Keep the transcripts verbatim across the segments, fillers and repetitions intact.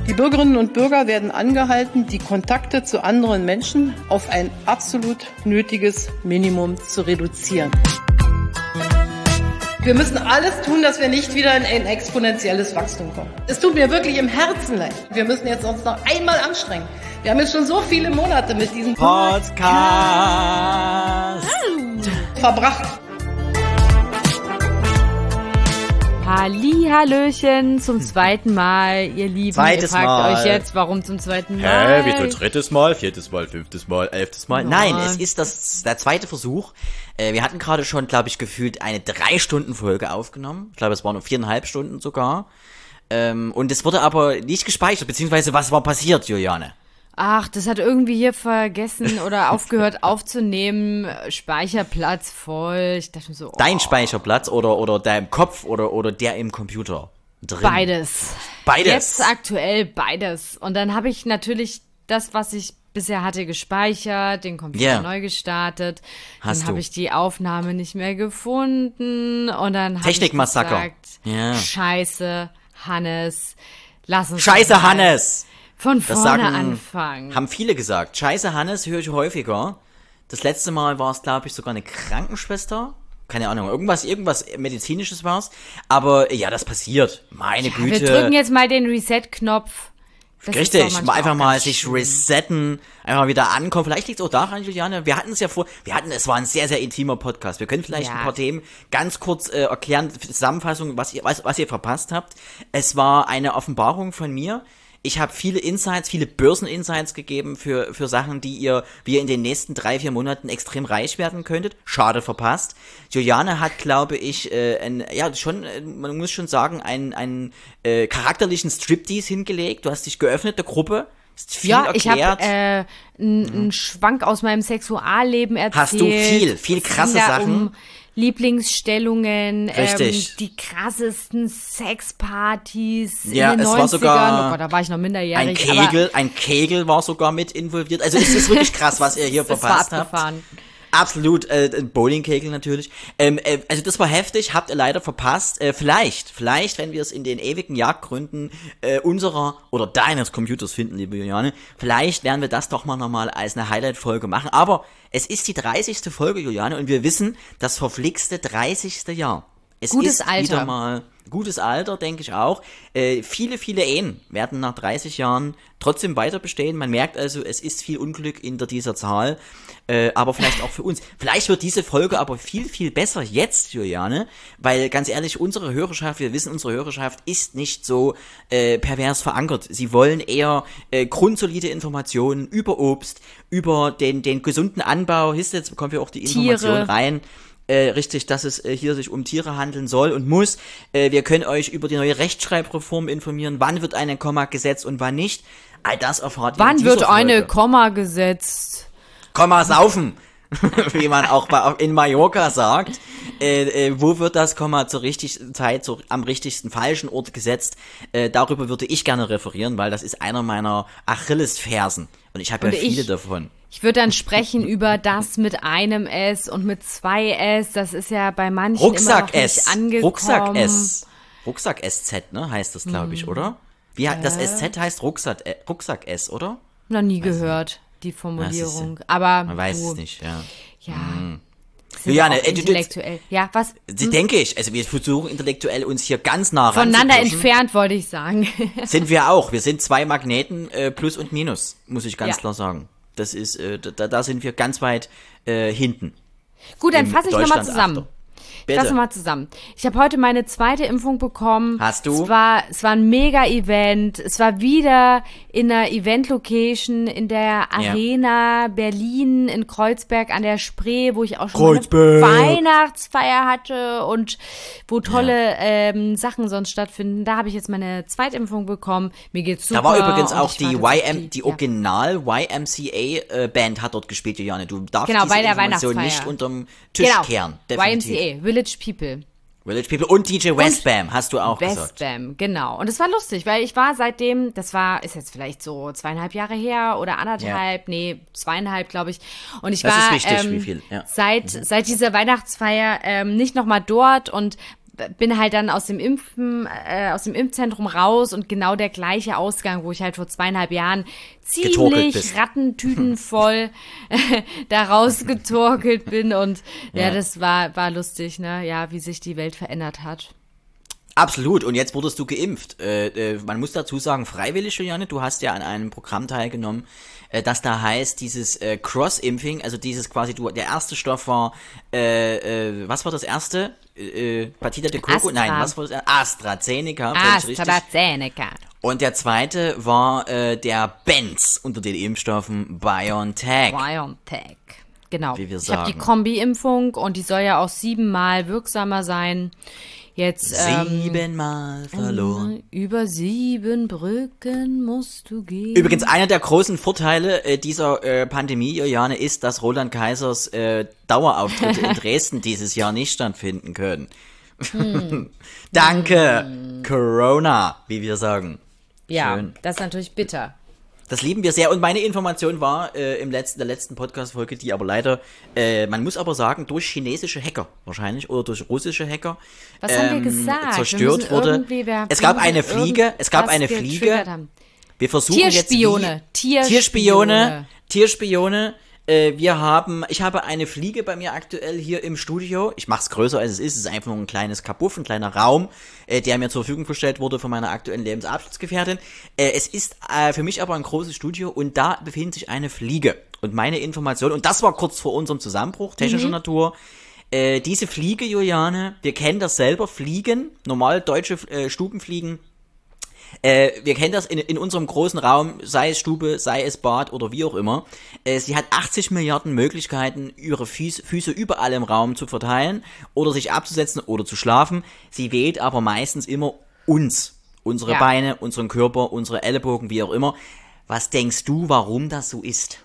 Die Bürgerinnen und Bürger werden angehalten, die Kontakte zu anderen Menschen auf ein absolut nötiges Minimum zu reduzieren. Wir müssen alles tun, dass wir nicht wieder in ein exponentielles Wachstum kommen. Es tut mir wirklich im Herzen leid. Wir müssen jetzt uns noch einmal anstrengen. Wir haben jetzt schon so viele Monate mit diesem Podcast verbracht. Hallihallöchen zum zweiten Mal, ihr Lieben. Zweites ihr fragt Mal. euch jetzt, warum zum zweiten Mal? Hä, wieso drittes Mal, viertes Mal, fünftes Mal, elftes Mal? Ja. Nein, es ist das der zweite Versuch. Äh, wir hatten gerade schon, glaube ich, gefühlt eine drei Stunden Folge aufgenommen. Ich glaube, es waren nur viereinhalb Stunden sogar. Ähm, und es wurde aber nicht gespeichert, beziehungsweise was war passiert, Juliane? Ach, das hat irgendwie hier vergessen oder aufgehört aufzunehmen. Speicherplatz voll. Ich dachte mir so, oh. Dein Speicherplatz oder, oder dein Kopf oder, oder der im Computer drin? Beides. Beides. Jetzt aktuell beides. Und dann habe ich natürlich das, was ich bisher hatte, gespeichert, den Computer Yeah. neu gestartet. Hast dann habe du. ich die Aufnahme nicht mehr gefunden. Und dann habe ich Technikmassaker. gesagt, Ja. Scheiße, Hannes, lass uns Scheiße, doch mal Hannes! von Das vorne sagen, anfangen. haben viele gesagt. Scheiße, Hannes höre ich häufiger. Das letzte Mal war es, glaube ich, sogar eine Krankenschwester. Keine Ahnung, irgendwas, irgendwas Medizinisches war's. Aber ja, das passiert. Meine Ja, Güte. wir drücken jetzt mal den Reset-Knopf. Das ist doch Richtig, manchmal mal einfach auch mal ganz sich schön. resetten, einfach wieder ankommen. Vielleicht liegt es auch daran, Juliane, wir hatten es ja vor, wir hatten, es war ein sehr, sehr intimer Podcast. Wir können vielleicht Ja. ein paar Themen ganz kurz äh, erklären, Zusammenfassung, was ihr, was, was ihr verpasst habt. Es war eine Offenbarung von mir. Ich habe viele Insights, viele Börseninsights gegeben für für Sachen, die ihr, wie ihr in den nächsten drei, vier Monaten extrem reich werden könntet. Schade verpasst. Juliane hat, glaube ich, äh, ein, ja schon, äh, man muss schon sagen, einen, einen äh, charakterlichen Striptease hingelegt. Du hast dich geöffnet der Gruppe, hast viel Ja, ich habe erklärt. äh, einen Schwank aus meinem Sexualleben erzählt. Hast du viel, viel Es ging krasse da Sachen. Um Lieblingsstellungen, Richtig. Ähm, die krassesten Sexpartys Ja, in den es war neunzigern. sogar Oh Gott, da war ich noch minderjährig. ein Kegel, ein Kegel war sogar mit involviert. Also es ist wirklich krass, was ihr hier aber es war verpasst habt. abgefahren. Absolut, äh, ein Bowlingkegel natürlich. Ähm, äh, also das war heftig, habt ihr leider verpasst. Äh, vielleicht, vielleicht, wenn wir es in den ewigen Jagdgründen äh, unserer oder deines Computers finden, liebe Juliane, vielleicht werden wir das doch mal nochmal als eine Highlight-Folge machen. Aber es ist die dreißigste Folge, Juliane, und wir wissen, das verflixte dreißigste Jahr. Es Gutes ist Alter. wieder mal gutes Alter, denke ich auch. Äh, viele, viele Ehen werden nach dreißig Jahren trotzdem weiter bestehen. Man merkt also, es ist viel Unglück hinter dieser Zahl. Äh, aber vielleicht auch für uns. Vielleicht wird diese Folge aber viel, viel besser jetzt, Juliane, weil ganz ehrlich, unsere Hörerschaft, wir wissen, unsere Hörerschaft ist nicht so äh, pervers verankert. Sie wollen eher äh, grundsolide Informationen über Obst, über den, den gesunden Anbau. Hist, jetzt bekommen wir auch die Information Tiere. rein. Äh, richtig, dass es äh, hier sich um Tiere handeln soll und muss. Äh, wir können euch über die neue Rechtschreibreform informieren. Wann wird eine Komma gesetzt und wann nicht? All das erfahrt ihr in Wann dieser wird eine Folge. Komma gesetzt? Komma saufen, wie man auch bei, in Mallorca sagt. Äh, äh, wo wird das Komma zur richtigsten Zeit, zur, am richtigsten falschen Ort gesetzt? Äh, darüber würde ich gerne referieren, weil das ist einer meiner Achillesfersen. Und ich habe ja Und viele ich- davon. Ich würde dann sprechen über das mit einem S und mit zwei S. Das ist ja bei manchen immer noch Rucksack nicht S. angekommen. Rucksack S. Rucksack S Z, ne, heißt das, glaube ich, oder? Wie hat das S Z heißt Rucksack, äh, Rucksack S, oder? Noch nie gehört, die Formulierung. Ja, Aber Man weiß du, es nicht, ja. Ja. Sind Juliane, auch äh, du- du- intellektuell. Ja, was? Sie denke ich, also wir versuchen intellektuell uns hier ganz nah Voneinander ranzupushen. entfernt, wollte ich sagen. Sind wir auch. Wir sind zwei Magneten, äh, Plus und Minus, muss ich ganz Ja. klar sagen. Das ist, äh, da, da sind wir ganz weit äh, hinten. Gut, dann Im fasse ich nochmal Deutschland zusammen. Achter. Ich fasse Bitte. mal zusammen. Ich habe heute meine zweite Impfung bekommen. Hast du? Es war, es war ein Mega-Event. Es war wieder in einer Event-Location in der Arena Berlin in Kreuzberg an der Spree, wo ich auch schon Kreuzberg. eine Weihnachtsfeier hatte und wo tolle ähm, Sachen sonst stattfinden. Da habe ich jetzt meine Zweitimpfung bekommen. Mir geht's super. Da war übrigens und auch ich die warte Y auf M, die ja. Original Y M C A-Band hat dort gespielt, Juliane. Du darfst Genau, diese bei der Information Weihnachtsfeier. nicht unterm Tisch Genau. kehren. Y M Definitiv. C A, Village People. Village People und D J Westbam, hast du auch gesagt. Westbam, genau. Und es war lustig, weil ich war seitdem, das war, ist jetzt vielleicht so zweieinhalb Jahre her oder anderthalb, nee, zweieinhalb, glaube ich. Und ich Das war ist wichtig, ähm, wie viel, ja. seit seit dieser Weihnachtsfeier ähm, nicht nochmal dort und bin halt dann aus dem Impfen, äh, aus dem Impfzentrum raus und genau der gleiche Ausgang, wo ich halt vor zweieinhalb Jahren ziemlich rattentütenvoll äh, da rausgetorkelt bin und ja, ja, das war, war lustig, ne, ja, wie sich die Welt verändert hat. Absolut. Und jetzt wurdest du geimpft. Äh, äh, man muss dazu sagen, freiwillig, Juliane, du hast ja an einem Programm teilgenommen, äh, das da heißt, dieses äh, Cross-Impfing, also dieses quasi, du, der erste Stoff war, äh, äh, was war das erste? Äh, Partida de Coco? Nein, was war das erste? AstraZeneca. AstraZeneca. Und der zweite war äh, der Benz unter den Impfstoffen BioNTech. BioNTech. Genau. Wie wir ich sagen. habe die Kombi-Impfung und die soll ja auch siebenmal wirksamer sein. Jetzt, Siebenmal ähm, verloren. Über sieben Brücken musst du gehen. Übrigens, einer der großen Vorteile äh, dieser äh, Pandemie, Juliane, ist, dass Roland Kaisers äh, Dauerauftritte in Dresden dieses Jahr nicht stattfinden können. Hm. Danke, hm. Corona, wie wir sagen. Ja, schön. Das ist natürlich bitter. Das lieben wir sehr. Und meine Information war äh, im letzten, der letzten Podcast-Folge, die aber leider, äh, man muss aber sagen, durch chinesische Hacker wahrscheinlich oder durch russische Hacker Was ähm, haben wir gesagt? zerstört wir wurde. Es gab eine Fliege, es gab eine Fliege. Haben. Wir versuchen Tierspione. jetzt wie, Tierspione. Tierspione. Tierspione. Äh, wir haben, ich habe eine Fliege bei mir aktuell hier im Studio. Ich mache es größer, als es ist. Es ist einfach nur ein kleines Kabuff, ein kleiner Raum, äh, der mir zur Verfügung gestellt wurde von meiner aktuellen Lebensabschnittsgefährtin. Äh, es ist äh, für mich aber ein großes Studio und da befindet sich eine Fliege. Und meine Information, und das war kurz vor unserem Zusammenbruch, technischer mhm. Natur, äh, diese Fliege, Juliane, wir kennen das selber, Fliegen, normal deutsche äh, Stubenfliegen, Äh, wir kennen das in, in unserem großen Raum, sei es Stube, sei es Bad oder wie auch immer. Äh, sie hat achtzig Milliarden Möglichkeiten, ihre Füße, Füße überall im Raum zu verteilen oder sich abzusetzen oder zu schlafen. Sie wählt aber meistens immer uns, unsere ja. Beine, unseren Körper, unsere Ellenbogen, wie auch immer. Was denkst du, warum das so ist?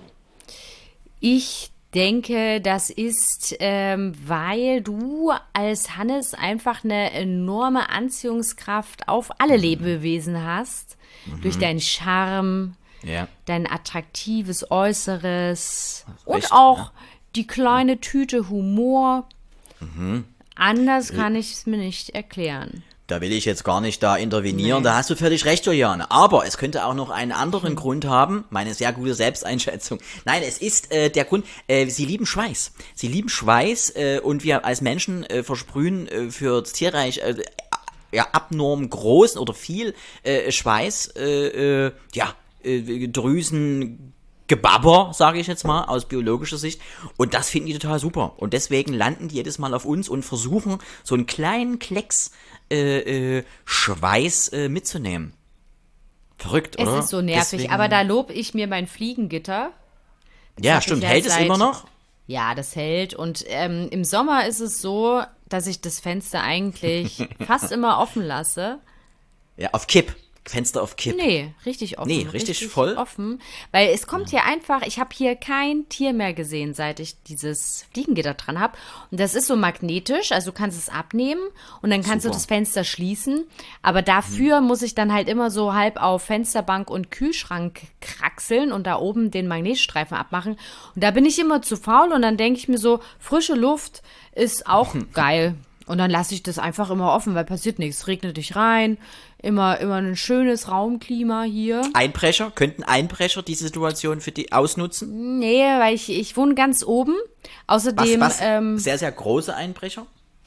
Ich denke, das ist, ähm, weil du als Hannes einfach eine enorme Anziehungskraft auf alle mhm. Lebewesen hast. Mhm. Durch deinen Charme, ja. dein attraktives Äußeres und Echt, auch ja. die kleine Tüte Humor. Mhm. Anders kann ich es mir nicht erklären. Da will ich jetzt gar nicht da intervenieren, nee. Da hast du völlig recht, Juliane. Aber es könnte auch noch einen anderen hm. Grund haben, meine sehr gute Selbsteinschätzung. Nein, es ist äh, der Grund, äh, sie lieben Schweiß. Sie lieben Schweiß äh, und wir als Menschen äh, versprühen äh, für das Tierreich äh, ja, abnorm großen oder viel äh, Schweiß, äh, äh, ja, äh, Drüsen, Gebabber, sage ich jetzt mal, aus biologischer Sicht. Und das finden die total super. Und deswegen landen die jedes Mal auf uns und versuchen, so einen kleinen Klecks Äh, äh, Schweiß äh, mitzunehmen. Verrückt, es oder? Es ist so nervig, Deswegen, aber da lob ich mir mein Fliegengitter. Das ja, stimmt. Hält es immer noch? Ja, das hält. Und ähm, im Sommer ist es so, dass ich das Fenster eigentlich fast immer offen lasse. Ja, auf Kipp. Fenster auf Kipp. Nee, richtig offen. Nee, richtig, richtig voll? offen. Weil es kommt hier einfach, ich habe hier kein Tier mehr gesehen, seit ich dieses Fliegengitter dran habe. Und das ist so magnetisch, also du kannst es abnehmen und dann kannst Super. du das Fenster schließen. Aber dafür mhm. muss ich dann halt immer so halb auf Fensterbank und Kühlschrank kraxeln und da oben den Magnetstreifen abmachen. Und da bin ich immer zu faul und dann denke ich mir so, frische Luft ist auch geil. Und dann lasse ich das einfach immer offen, weil passiert nichts. Regnet nicht rein, immer, immer ein schönes Raumklima hier. Einbrecher? Könnten Einbrecher diese Situation für die ausnutzen? Nee, weil ich, ich wohne ganz oben. Außerdem. Was, was? Ähm, sehr, sehr große Einbrecher?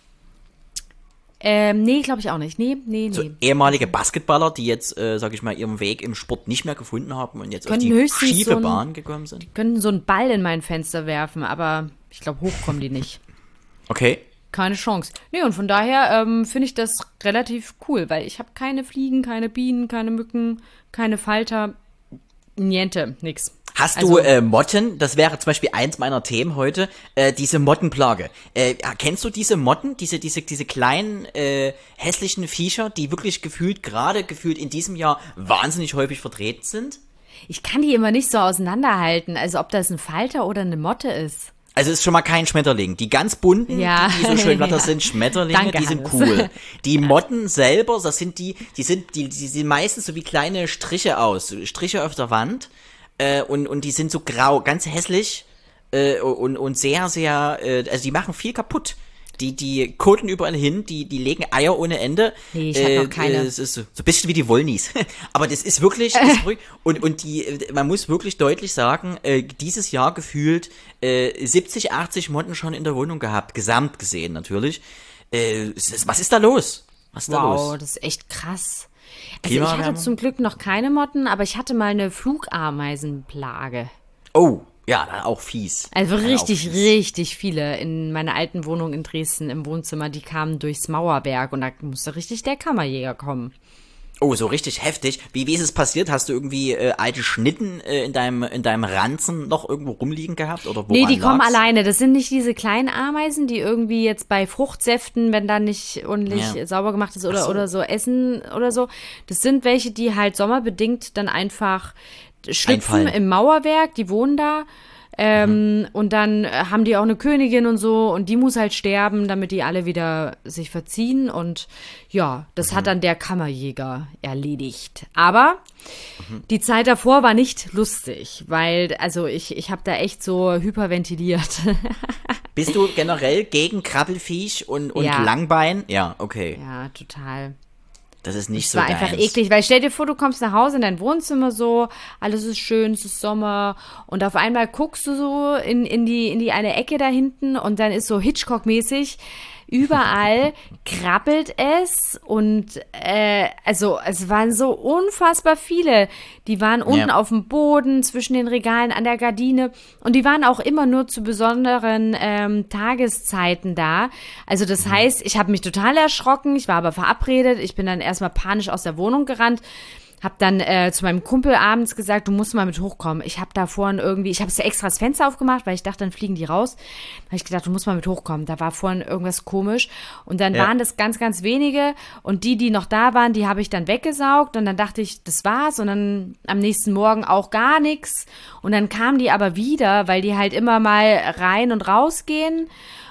Ähm, nee, glaube ich auch nicht. Nee, nee, nee. So ehemalige Basketballer, die jetzt, äh, sag ich mal, ihren Weg im Sport nicht mehr gefunden haben und jetzt können auf die schiefe so ein, Bahn gekommen sind? Die können so einen Ball in mein Fenster werfen, aber ich glaube, hoch kommen die nicht. Okay. Keine Chance. Nee, und von daher ähm, finde ich das relativ cool, weil ich habe keine Fliegen, keine Bienen, keine Mücken, keine Falter, niente, nix. Hast also, du äh, Motten? Das wäre zum Beispiel eins meiner Themen heute, äh, diese Mottenplage. Äh, kennst du diese Motten, diese diese diese kleinen äh, hässlichen Viecher, die wirklich gefühlt, gerade gefühlt in diesem Jahr wahnsinnig häufig vertreten sind? Ich kann die immer nicht so auseinanderhalten, also ob das ein Falter oder eine Motte ist. Also es ist schon mal kein Schmetterling. Die ganz bunten, ja. die, die so schön blatter ja. sind, Schmetterlinge, Danke, die sind Hannes. cool. Die Motten selber, das sind die, die sind, die, die sehen meistens so wie kleine Striche aus, Striche auf der Wand, äh, und, und die sind so grau, ganz hässlich, äh, und, und sehr, sehr, äh, also die machen viel kaputt. die, die koten überall hin, die, die legen Eier ohne Ende. Nee, ich hatte noch keine. Es ist so, so ein bisschen wie die Wollnies. Aber das ist wirklich, das ist wirklich und, und die, man muss wirklich deutlich sagen, äh, dieses Jahr gefühlt äh, siebzig, achtzig Motten schon in der Wohnung gehabt, gesamt gesehen natürlich. Äh, was ist da los? Was ist wow, da los? Wow, das ist echt krass. Also ich hatte zum Glück noch keine Motten, aber ich hatte mal eine Flugameisenplage. Oh, ja, auch fies. Also ja, richtig, fies. richtig viele in meiner alten Wohnung in Dresden im Wohnzimmer, die kamen durchs Mauerwerk und da musste richtig der Kammerjäger kommen. Oh, so richtig heftig. Wie, wie ist es passiert? Hast du irgendwie äh, alte Schnitten äh, in deinem in deinem Ranzen noch irgendwo rumliegen gehabt? Oder woran nee, die lag's? kommen alleine. Das sind nicht diese kleinen Ameisen, die irgendwie jetzt bei Fruchtsäften, wenn da nicht ordentlich Ja. sauber gemacht ist oder Ach so. oder so essen oder so. Das sind welche, die halt sommerbedingt dann einfach schlüpfen Einfallen. im Mauerwerk, die wohnen da. Ähm, mhm. Und dann haben die auch eine Königin und so und die muss halt sterben, damit die alle wieder sich verziehen und ja, das mhm. hat dann der Kammerjäger erledigt. Aber mhm. die Zeit davor war nicht lustig, weil, also ich, ich habe da echt so hyperventiliert. Bist du generell gegen Krabbelfiech und, und Ja. Langbein? Ja, okay. Ja, total. Das ist nicht Es so war deins. einfach eklig, weil stell dir vor, du kommst nach Hause in dein Wohnzimmer so, alles ist schön, es ist Sommer und auf einmal guckst du so in, in, die, in die eine Ecke da hinten und dann ist so Hitchcock-mäßig, überall krabbelt es und äh, also es waren so unfassbar viele. Die waren unten Ja. auf dem Boden, zwischen den Regalen, an der Gardine und die waren auch immer nur zu besonderen ähm, Tageszeiten da. Also das heißt, ich habe mich total erschrocken, ich war aber verabredet, ich bin dann erstmal panisch aus der Wohnung gerannt. Hab dann äh, zu meinem Kumpel abends gesagt, du musst mal mit hochkommen. Ich habe da vorhin irgendwie, ich habe ja extra das Fenster aufgemacht, weil ich dachte, dann fliegen die raus. Da habe ich gedacht, du musst mal mit hochkommen. Da war vorhin irgendwas komisch. Und dann Ja. waren das ganz, ganz wenige. Und die, die noch da waren, die habe ich dann weggesaugt. Und dann dachte ich, das war's. Und dann am nächsten Morgen auch gar nichts. Und dann kamen die aber wieder, weil die halt immer mal rein und raus gehen.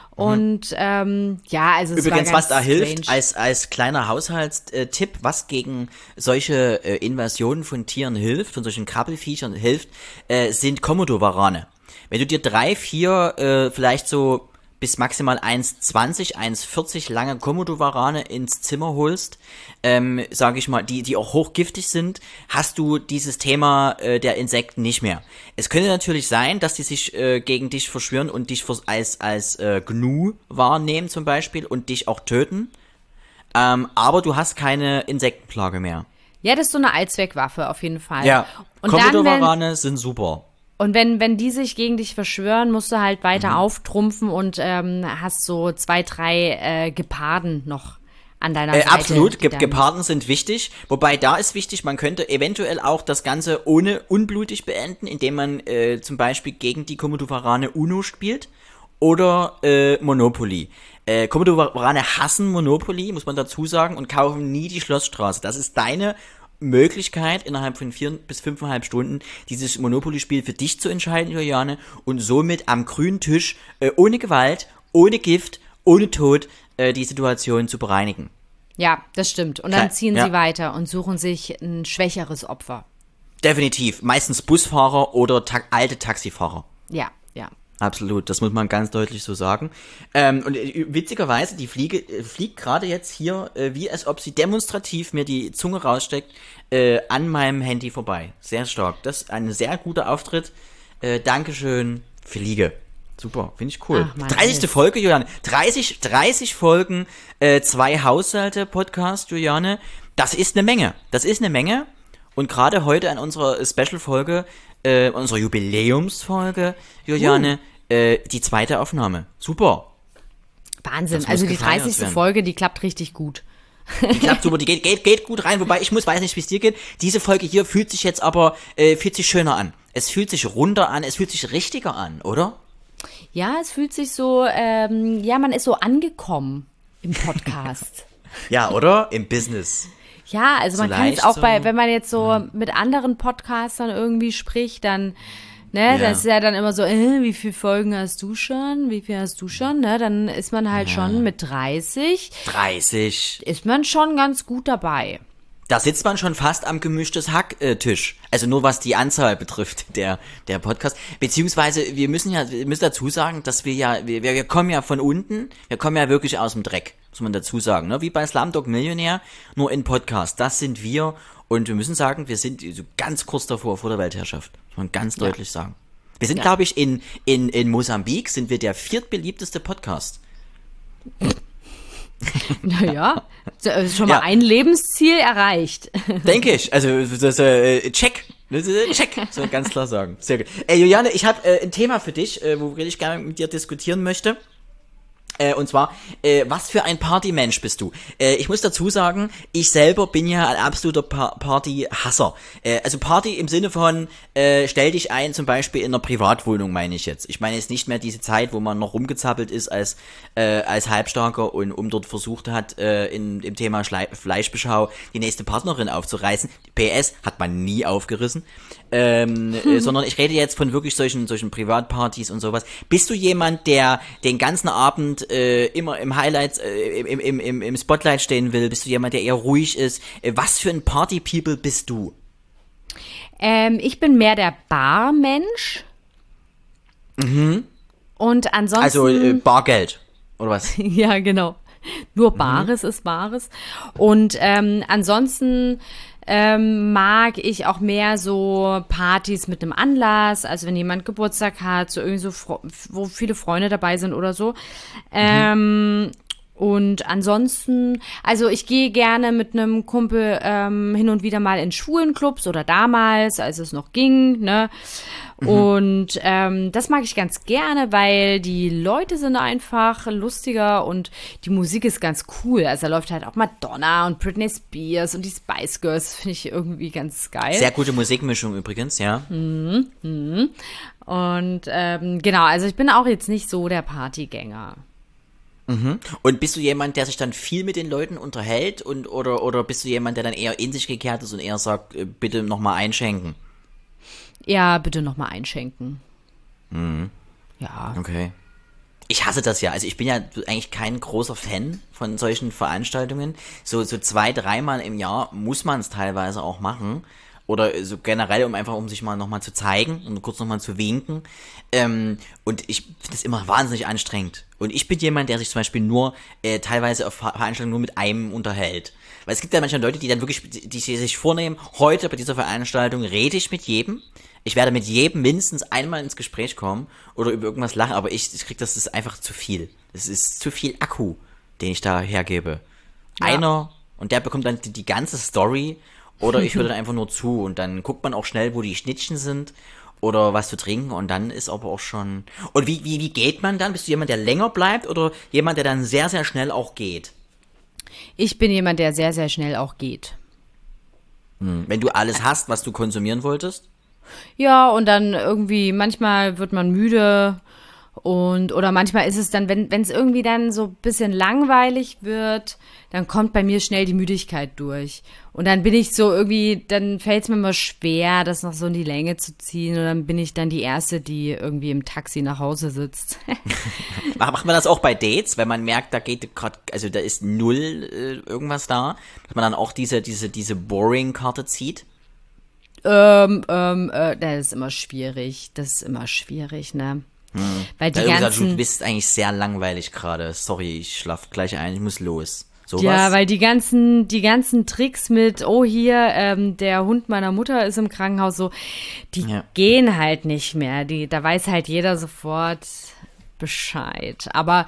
Und ähm, ja, also es Übrigens, war ganz was da hilft, strange. als, als kleiner Haushaltstipp, was gegen solche äh, Invasionen von Tieren hilft, von solchen Krabbelfiechern hilft, äh, sind Komodowarane. Wenn du dir drei, vier, äh, vielleicht so bis maximal eins zwanzig, eins vierzig lange Komodowarane ins Zimmer holst, ähm, sage ich mal, die die auch hochgiftig sind, hast du dieses Thema äh, der Insekten nicht mehr. Es könnte natürlich sein, dass die sich äh, gegen dich verschwören und dich fürs, als als äh, Gnu wahrnehmen zum Beispiel und dich auch töten, ähm, aber du hast keine Insektenplage mehr. Ja, das ist so eine Allzweckwaffe auf jeden Fall. Ja, und dann, wenn, Komodowarane sind super. Und wenn, wenn die sich gegen dich verschwören, musst du halt weiter mhm. auftrumpfen und ähm, hast so zwei, drei äh, Geparden noch an deiner Äh, Seite. absolut, die Ge dann- Geparden sind wichtig, wobei da ist wichtig, man könnte eventuell auch das Ganze ohne unblutig beenden, indem man äh, zum Beispiel gegen die Komodowarane Uno spielt oder äh, Monopoly. Äh, Komodowarane hassen Monopoly, muss man dazu sagen, und kaufen nie die Schlossstraße. Das ist deine Möglichkeit, innerhalb von vier bis fünfeinhalb Stunden dieses Monopoly-Spiel für dich zu entscheiden, Juliane, und somit am grünen Tisch, äh, ohne Gewalt, ohne Gift, ohne Tod, äh, die Situation zu bereinigen. Ja, das stimmt. Und dann Klar, ziehen ja. sie weiter und suchen sich ein schwächeres Opfer. Definitiv. Meistens Busfahrer oder ta- alte Taxifahrer. Ja, ja. Absolut, das muss man ganz deutlich so sagen. Ähm, und äh, witzigerweise, die Fliege äh, fliegt gerade jetzt hier, äh, wie als ob sie demonstrativ mir die Zunge raussteckt, äh, an meinem Handy vorbei. Sehr stark. Das ist ein sehr guter Auftritt. Äh, Dankeschön, Fliege. Super, finde ich cool. Ach, Mann, dreißigste Mist. Folge, Juliane. dreißig, dreißig Folgen, äh, zwei Haushalte, Podcast, Juliane. Das ist eine Menge. Das ist eine Menge. Und gerade heute an unserer Special-Folge, äh, unserer Jubiläumsfolge, Juliane, uh. äh, die zweite Aufnahme. Super. Wahnsinn. Das muss Also die gefeiert dreißigste werden. Folge, die klappt richtig gut. Die klappt super, die geht, geht, geht gut rein, wobei ich muss, weiß nicht, wie es dir geht. Diese Folge hier fühlt sich jetzt aber, äh, fühlt sich schöner an. Es fühlt sich runder an, es fühlt sich richtiger an, oder? Ja, es fühlt sich so, ähm, ja, man ist so angekommen im Podcast. Ja, oder? Im Business. Ja, also So man kann jetzt leicht auch so. bei, wenn man jetzt so mit anderen Podcastern irgendwie spricht, dann, ne, Ja. das ist ja dann immer so, äh, wie viele Folgen hast du schon? Wie viel hast du schon? Ne, dann ist man halt schon mit dreißig, dreißig. ist man schon ganz gut dabei. Da sitzt man schon fast am gemischtes Hack-Tisch. Also nur was die Anzahl betrifft, der, der Podcast. Beziehungsweise, wir müssen ja, wir müssen dazu sagen, dass wir ja, wir, wir kommen ja von unten, wir kommen ja wirklich aus dem Dreck, muss man dazu sagen, ne? Wie bei Slumdog Millionär, nur in Podcast. Das sind wir und wir müssen sagen, wir sind so ganz kurz davor, vor der Weltherrschaft. Muss man ganz ja. deutlich sagen. Wir sind, ja. glaube ich, in, in, in Mosambik sind wir der viertbeliebteste Podcast. Naja, schon mal ja. ein Lebensziel erreicht. Denke ich. Also, das, äh, check. Check. So ganz klar sagen. Sehr gut. Ey, Juliane, ich habe äh, ein Thema für dich, äh, worüber ich gerne mit dir diskutieren möchte. Äh, und zwar, äh, was für ein Partymensch bist du? Äh, ich muss dazu sagen, ich selber bin ja ein absoluter pa- Partyhasser. Äh, also Party im Sinne von, äh, stell dich ein, zum Beispiel in einer Privatwohnung, meine ich jetzt. Ich meine jetzt nicht mehr diese Zeit, wo man noch rumgezappelt ist als äh, als Halbstarker und um dort versucht hat, äh, in im Thema Schle- Fleischbeschau die nächste Partnerin aufzureißen. P S hat man nie aufgerissen. Ähm, hm. äh, sondern ich rede jetzt von wirklich solchen solchen Privatpartys und sowas. Bist du jemand, der den ganzen Abend äh, immer im Highlight, äh, im, im, im, im Spotlight stehen will? Bist du jemand, der eher ruhig ist? Äh, was für ein Party-People bist du? Ähm, ich bin mehr der Barmensch. Mhm. Und ansonsten... Also äh, Bargeld, oder was? Ja, genau. Nur Bares mhm. ist Bares. Und ähm, ansonsten... Ähm, mag ich auch mehr so Partys mit einem Anlass, also wenn jemand Geburtstag hat, so irgendwie so, wo viele Freunde dabei sind oder so. Ähm, mhm. Und ansonsten, also ich gehe gerne mit einem Kumpel ähm, hin und wieder mal in Schwulenclubs oder damals, als es noch ging, ne? Mhm. Und ähm, das mag ich ganz gerne, weil die Leute sind einfach lustiger und die Musik ist ganz cool. Also da läuft halt auch Madonna und Britney Spears und die Spice Girls, finde ich irgendwie ganz geil. Sehr gute Musikmischung übrigens, ja. Mhm. Mhm. Und ähm, genau, also ich bin auch jetzt nicht so der Partygänger. Mhm. Und bist du jemand, der sich dann viel mit den Leuten unterhält und oder oder bist du jemand, der dann eher in sich gekehrt ist und eher sagt, bitte nochmal einschenken? Ja, bitte nochmal einschenken. Mhm. Ja. Okay. Ich hasse das ja. Also ich bin ja eigentlich kein großer Fan von solchen Veranstaltungen. So so zwei, dreimal im Jahr muss man es teilweise auch machen. Oder so generell, um einfach, um sich mal nochmal zu zeigen und kurz nochmal zu winken. Ähm, und ich finde das immer wahnsinnig anstrengend. Und ich bin jemand, der sich zum Beispiel nur, äh, teilweise auf Veranstaltungen nur mit einem unterhält. Weil es gibt ja manchmal Leute, die dann wirklich, die, die sich vornehmen, heute bei dieser Veranstaltung rede ich mit jedem. Ich werde mit jedem mindestens einmal ins Gespräch kommen oder über irgendwas lachen, aber ich, ich krieg das, das ist einfach zu viel. Das ist zu viel Akku, den ich da hergebe. Ja. Einer, und der bekommt dann die, die ganze Story. Oder ich höre dann einfach nur zu und dann guckt man auch schnell, wo die Schnittchen sind oder was zu trinken und dann ist aber auch schon... Und wie, wie, wie geht man dann? Bist du jemand, der länger bleibt oder jemand, der dann sehr, sehr schnell auch geht? Ich bin jemand, der sehr, sehr schnell auch geht. Hm. Wenn du alles hast, was du konsumieren wolltest? Ja, und dann irgendwie, manchmal wird man müde und oder manchmal ist es dann, wenn wenn es irgendwie dann so ein bisschen langweilig wird, dann kommt bei mir schnell die Müdigkeit durch. Und dann bin ich so irgendwie, dann fällt es mir immer schwer, das noch so in die Länge zu ziehen. Und dann bin ich dann die Erste, die irgendwie im Taxi nach Hause sitzt. Macht man das auch bei Dates, wenn man merkt, da geht gerade, also da ist null äh, irgendwas da, dass man dann auch diese, diese, diese Boring-Karte zieht? Ähm, ähm, äh, das ist immer schwierig. Das ist immer schwierig, ne? Hm. Weil die ja, ganzen... Du bist eigentlich sehr langweilig gerade. Sorry, ich schlaf gleich ein, ich muss los. Sowas? Ja, weil die ganzen, die ganzen Tricks mit, oh hier, ähm, der Hund meiner Mutter ist im Krankenhaus, so, die ja. gehen halt nicht mehr. Die, da weiß halt jeder sofort Bescheid. Aber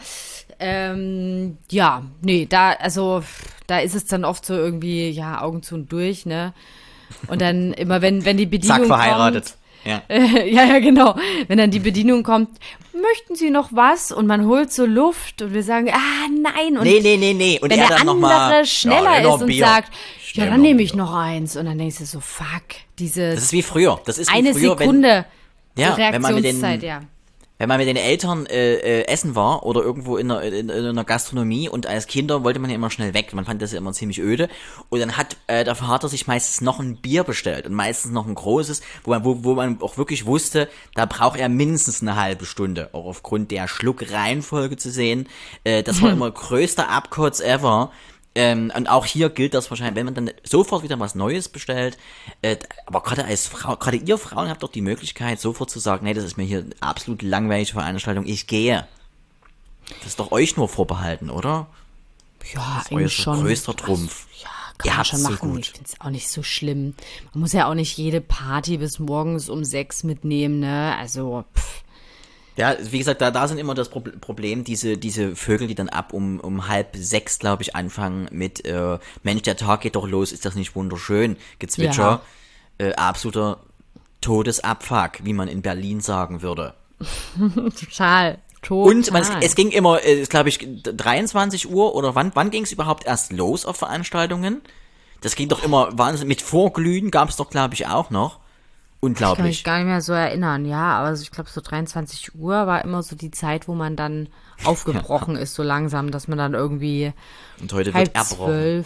ähm, ja, nee, da, also da ist es dann oft so irgendwie, ja, Augen zu und durch, ne? Und dann immer, wenn, wenn die Bedienung Zack, verheiratet. kommt, Ja. ja, ja, genau. Wenn dann die Bedienung kommt, möchten Sie noch was? Und man holt so Luft und wir sagen, ah, nein. Und nee, nee, nee, nee. Und wenn er der dann andere noch mal, schneller ja, ist und Bier. sagt, Schnell ja, dann nehme ich Bier. noch eins. Und dann denkst du so, fuck, diese Das ist wie früher. Das ist wie eine früher, Sekunde wenn, ja, wenn man mit den, Reaktionszeit, ja. Wenn man mit den Eltern äh, äh, essen war oder irgendwo in einer, in, in einer Gastronomie und als Kinder wollte man ja immer schnell weg. Man fand das ja immer ziemlich öde. Und dann hat äh, der Vater sich meistens noch ein Bier bestellt und meistens noch ein großes, wo man, wo, wo man auch wirklich wusste, da braucht er mindestens eine halbe Stunde, auch aufgrund der Schluckreihenfolge zu sehen. Äh, das war immer größter Abkotz ever. Ähm, und auch hier gilt das wahrscheinlich, wenn man dann sofort wieder was Neues bestellt, äh, aber gerade als Frau, gerade ihr Frauen habt doch die Möglichkeit, sofort zu sagen, nee, das ist mir hier eine absolut langweilige Veranstaltung, ich gehe. Das ist doch euch nur vorbehalten, oder? Ja, das ist eigentlich euer schon. größter Trumpf. Also, ja, kann Ihr man habt's schon so machen. gut. Ich finde es auch nicht so schlimm. Man muss ja auch nicht jede Party bis morgens um sechs mitnehmen, ne? Also, pff. Ja, wie gesagt, da, da sind immer das Pro- Problem, diese, diese Vögel, die dann ab um, um halb sechs, glaube ich, anfangen mit, äh, Mensch, der Tag geht doch los, ist das nicht wunderschön? Gezwitscher, ja. äh, absoluter Todesabfuck, wie man in Berlin sagen würde. Total. Total. Und man, es ging immer, äh, glaube ich, dreiundzwanzig Uhr oder wann, wann ging es überhaupt erst los auf Veranstaltungen? Das ging doch immer, Wahnsinn, mit Vorglühen gab es doch, glaube ich, auch noch. Unglaublich. Ich kann mich gar nicht mehr so erinnern, ja, aber ich glaube so dreiundzwanzig Uhr war immer so die Zeit, wo man dann aufgebrochen ist, so langsam, dass man dann irgendwie und heute halb wird erbrochen. zwölf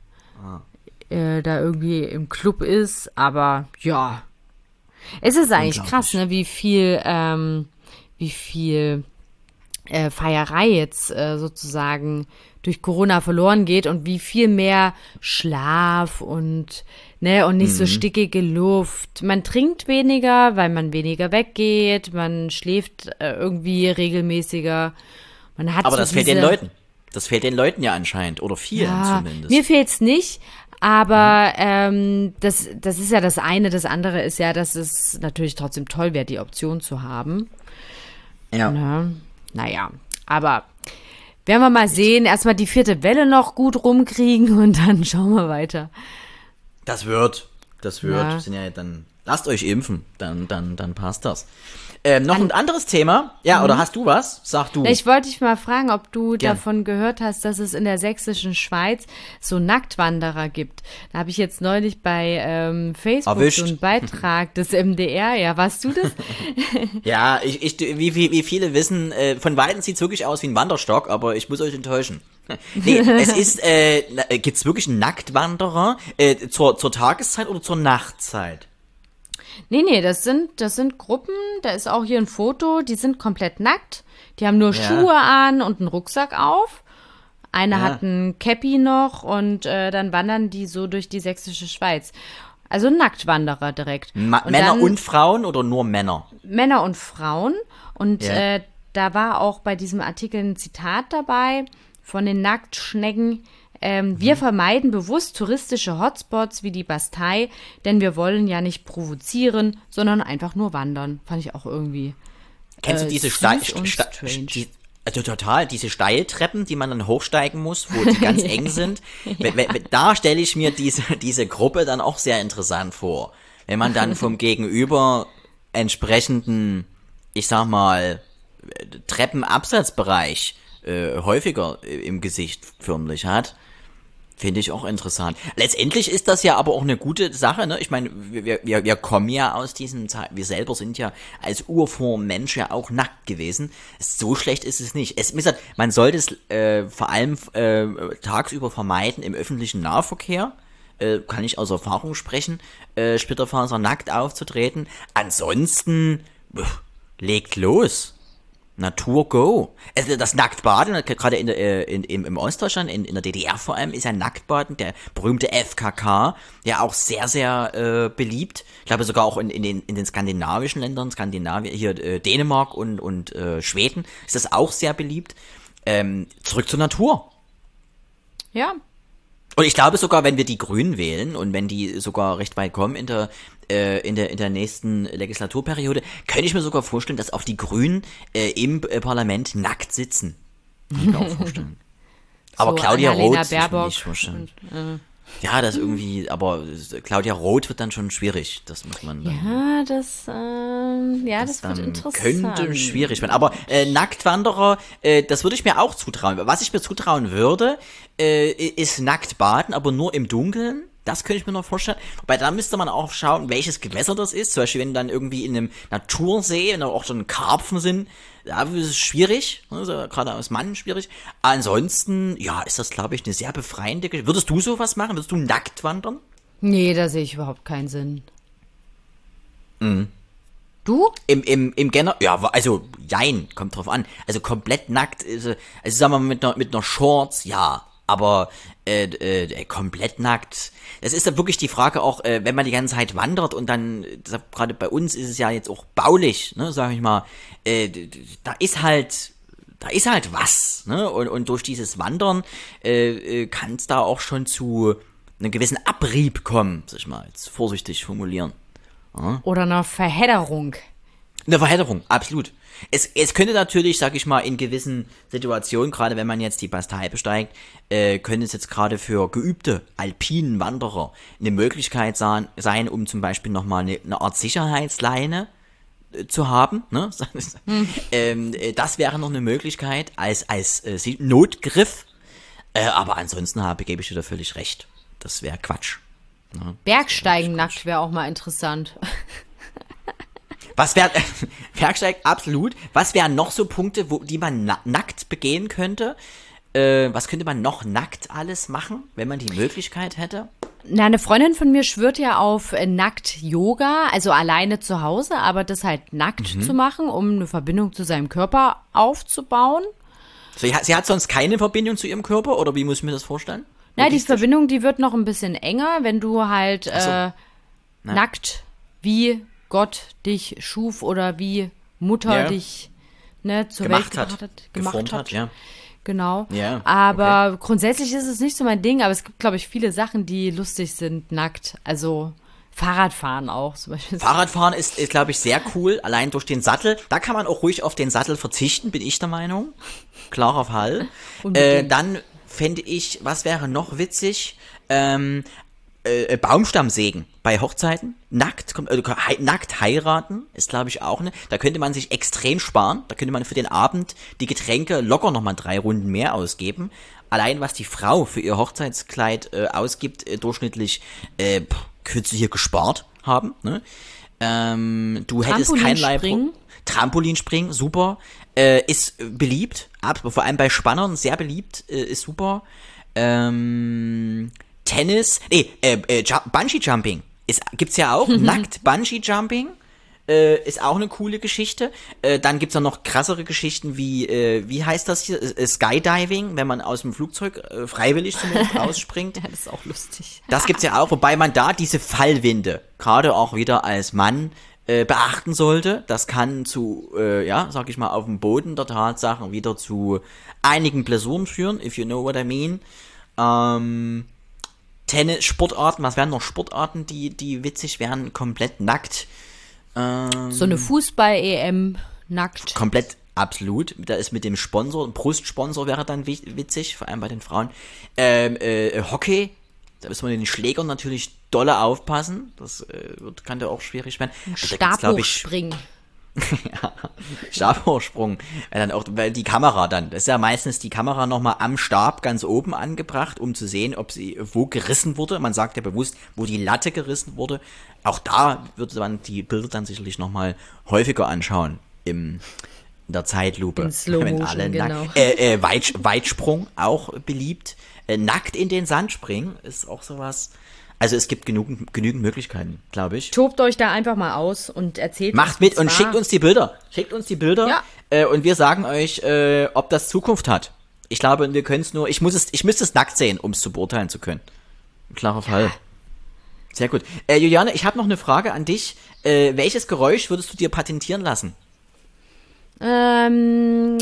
äh, da irgendwie im Club ist, aber ja. Es ist eigentlich krass, ne, wie viel, ähm, wie viel äh, Feierei jetzt äh, sozusagen durch Corona verloren geht und wie viel mehr Schlaf und ne und nicht mhm. so stickige Luft. Man trinkt weniger, weil man weniger weggeht, man schläft äh, irgendwie regelmäßiger. Man hat Aber so das fehlt diese, den Leuten. Das fehlt den Leuten ja anscheinend oder vielen ja, zumindest. Mir fehlt's nicht. Aber ähm, das, das ist ja das eine. Das andere ist ja, dass es natürlich trotzdem toll wäre, die Option zu haben. Ja. Na, naja, aber werden wir mal sehen. Erstmal die vierte Welle noch gut rumkriegen und dann schauen wir weiter. Das wird. Das wird. Ja. Sind ja dann, lasst euch impfen. Dann, dann, dann passt das. Ähm, noch An- ein anderes Thema. Ja, mhm. oder hast du was? Sag du. Ich wollte dich mal fragen, ob du Gern. davon gehört hast, dass es in der sächsischen Schweiz so Nacktwanderer gibt. Da habe ich jetzt neulich bei ähm, Facebook Erwischt. so einen Beitrag des M D R. Ja, warst du das? Ja, ich, ich, wie, wie, wie viele wissen, äh, von Weitem sieht es wirklich aus wie ein Wanderstock, aber ich muss euch enttäuschen. Nee, es ist, äh, gibt's wirklich einen Nacktwanderer äh, zur, zur Tageszeit oder zur Nachtzeit? Nee, nee, das sind, das sind Gruppen, da ist auch hier ein Foto, die sind komplett nackt, die haben nur Ja. Schuhe an und einen Rucksack auf. Eine Ja. hat ein Käppi noch und äh, dann wandern die so durch die sächsische Schweiz. Also Nacktwanderer direkt. Ma- und Männer dann, und Frauen oder nur Männer? Männer und Frauen. Und Ja. äh, da war auch bei diesem Artikel ein Zitat dabei von den Nacktschnecken. Ähm, wir vermeiden bewusst touristische Hotspots wie die Bastei, denn wir wollen ja nicht provozieren, sondern einfach nur wandern. Fand ich auch irgendwie Kennst äh, du diese süß Steil, und Sta- strange. die, also total, diese Steiltreppen, die man dann hochsteigen muss, wo die ganz eng sind. Wenn- wenn- Da stelle ich mir diese, diese Gruppe dann auch sehr interessant vor. Wenn man dann vom Gegenüber entsprechenden, ich sag mal, Treppenabsatzbereich äh, häufiger im Gesicht förmlich hat. Finde ich auch interessant. Letztendlich ist das ja aber auch eine gute Sache, ne? Ich meine, wir, wir, wir kommen ja aus diesem Zeit, wir selber sind ja als Urform-Mensch ja auch nackt gewesen. So schlecht ist es nicht. Es, wie gesagt, man sollte es äh, vor allem äh, tagsüber vermeiden im öffentlichen Nahverkehr. Äh, kann ich aus Erfahrung sprechen, äh, Splitterfaser nackt aufzutreten. Ansonsten, pff, legt los. Natur go. Also das Nacktbaden, gerade in der, äh, in, im, im Ostdeutschland, in, in der D D R vor allem, ist ja Nacktbaden, der berühmte F K K, ja auch sehr, sehr äh, beliebt. Ich glaube sogar auch in, in, den, in den skandinavischen Ländern, Skandinavien, hier äh, Dänemark und, und äh, Schweden, ist das auch sehr beliebt. Ähm, zurück zur Natur. Ja, Und ich glaube sogar, wenn wir die Grünen wählen und wenn die sogar recht weit kommen in der äh, in der in der nächsten Legislaturperiode, könnte ich mir sogar vorstellen, dass auch die Grünen äh, im äh, Parlament nackt sitzen. Kann ich mir auch vorstellen. Aber so Claudia Annalena Roth, ich mir Baerbock nicht vorstellen. und, äh, Ja, das irgendwie, aber Claudia Roth wird dann schon schwierig. Das muss man dann. ja, das, ähm, ja, das, wird dann interessant. könnte schwierig werden. Aber äh, Nacktwanderer, äh, das würde ich mir auch zutrauen. Was ich mir zutrauen würde, äh, ist Nacktbaden, aber nur im Dunkeln. Das könnte ich mir noch vorstellen. Wobei, da müsste man auch schauen, welches Gewässer das ist. Zum Beispiel, wenn dann irgendwie in einem Natursee, wenn da auch schon Karpfen sind, da ist es schwierig. Also, gerade aus Mann schwierig. Ansonsten, ja, ist das, glaube ich, eine sehr befreiende Geschichte. Würdest du sowas machen? Würdest du nackt wandern? Nee, da sehe ich überhaupt keinen Sinn. Mhm. Du? Im, im, im General, ja, also, jein, kommt drauf an. Also komplett nackt, also, also sagen wir mal mit einer, mit einer Shorts, ja. Aber äh, äh, komplett nackt, das ist dann wirklich die Frage auch, äh, wenn man die ganze Zeit wandert und dann, gerade bei uns ist es ja jetzt auch baulich, ne, sag ich mal, äh, da ist halt, da ist halt was, ne, und, und durch dieses Wandern äh, äh, kann es da auch schon zu einem gewissen Abrieb kommen, sag ich mal, jetzt vorsichtig formulieren. Ja. Oder einer Verhedderung. Eine Verhedderung, absolut. Es, es könnte natürlich, sag ich mal, in gewissen Situationen, gerade wenn man jetzt die Bastei besteigt, äh, könnte es jetzt gerade für geübte alpinen Wanderer eine Möglichkeit sein, sein um zum Beispiel nochmal eine, eine Art Sicherheitsleine äh, zu haben. Ne? Hm. ähm, äh, das wäre noch eine Möglichkeit als, als äh, Notgriff. Äh, aber ansonsten habe, gebe ich dir da völlig recht. Das wäre Quatsch. Ne? Bergsteigen nackt wäre auch mal interessant. Was wäre, Bergsteig, absolut. Was wären noch so Punkte, wo, die man na- nackt begehen könnte? Äh, was könnte man noch nackt alles machen, wenn man die Möglichkeit hätte? Na, eine Freundin von mir schwört ja auf äh, Nackt-Yoga, also alleine zu Hause, aber das halt nackt mhm. zu machen, um eine Verbindung zu seinem Körper aufzubauen. Sie hat, sie hat sonst keine Verbindung zu ihrem Körper, oder wie muss ich mir das vorstellen? Na, die Verbindung, die wird noch ein bisschen enger, wenn du halt äh, so. nackt wie Gott dich schuf oder wie Mutter ja. dich ne, zur gemacht Welt hat, gebracht hat, gemacht geformt hat. hat, ja. Genau. Ja, aber okay. grundsätzlich ist es nicht so mein Ding, aber es gibt, glaube ich, viele Sachen, die lustig sind, nackt. Also Fahrradfahren auch zum Beispiel. Fahrradfahren ist, ist glaube ich, sehr cool, allein durch den Sattel. Da kann man auch ruhig auf den Sattel verzichten, bin ich der Meinung. Klarer Fall. äh, dann fände ich, was wäre noch witzig? Ähm, äh, Baumstammsägen bei Hochzeiten. Nackt, äh, he, nackt heiraten ist, glaube ich, auch eine. Da könnte man sich extrem sparen. Da könnte man für den Abend die Getränke locker nochmal drei Runden mehr ausgeben. Allein, was die Frau für ihr Hochzeitskleid äh, ausgibt, äh, durchschnittlich, äh, könntest du hier gespart haben. Ne? Ähm, du hättest kein Leib. Trampolinspringen, super. Äh, ist beliebt, aber vor allem bei Spannern sehr beliebt, äh, ist super. Ähm, Tennis, nee, äh, äh, Bungee-Jumping ist, gibt's ja auch, nackt Bungee-Jumping, äh, ist auch eine coole Geschichte. Äh, dann gibt's ja noch krassere Geschichten wie, äh, wie heißt das hier, äh, Skydiving, wenn man aus dem Flugzeug äh, freiwillig zumindest rausspringt. Ja, das ist auch lustig. Das gibt's ja auch, wobei man da diese Fallwinde, gerade auch wieder als Mann, äh, beachten sollte. Das kann zu, äh, ja, sag ich mal, auf dem Boden der Tatsachen wieder zu einigen Blessuren führen, if you know what I mean. Ähm, Tennis, Sportarten, was wären noch Sportarten, die, die witzig wären, komplett nackt. Ähm, so eine Fußball-E M nackt. Komplett, absolut. Da ist mit dem Sponsor, ein Brustsponsor wäre dann witzig, vor allem bei den Frauen. Ähm, äh, Hockey, da müssen wir den Schlägern natürlich dolle aufpassen. Das äh, wird, kann ja auch schwierig werden. Stabhochspringen. Ja, Stabhochsprung. Weil dann auch, weil die Kamera dann, das ist ja meistens die Kamera nochmal am Stab ganz oben angebracht, um zu sehen, ob sie wo gerissen wurde. Man sagt ja bewusst, wo die Latte gerissen wurde. Auch da würde man die Bilder dann sicherlich nochmal häufiger anschauen im, in der Zeitlupe. In Slow-Motion, genau. Äh, äh, Weit, Weitsprung, auch beliebt. Äh, nackt in den Sand springen ist auch sowas. Also es gibt genügend, genügend Möglichkeiten, glaube ich. Tobt euch da einfach mal aus und erzählt uns. Macht mit und schickt uns die Bilder. Schickt uns die Bilder ja. äh, und wir sagen euch, äh, ob das Zukunft hat. Ich glaube, wir können es nur, ich muss es, ich müsste es nackt sehen, um es zu beurteilen zu können. Ein klarer Fall. Ja. Sehr gut. Äh, Juliane, ich habe noch eine Frage an dich. Äh, welches Geräusch würdest du dir patentieren lassen? Ähm,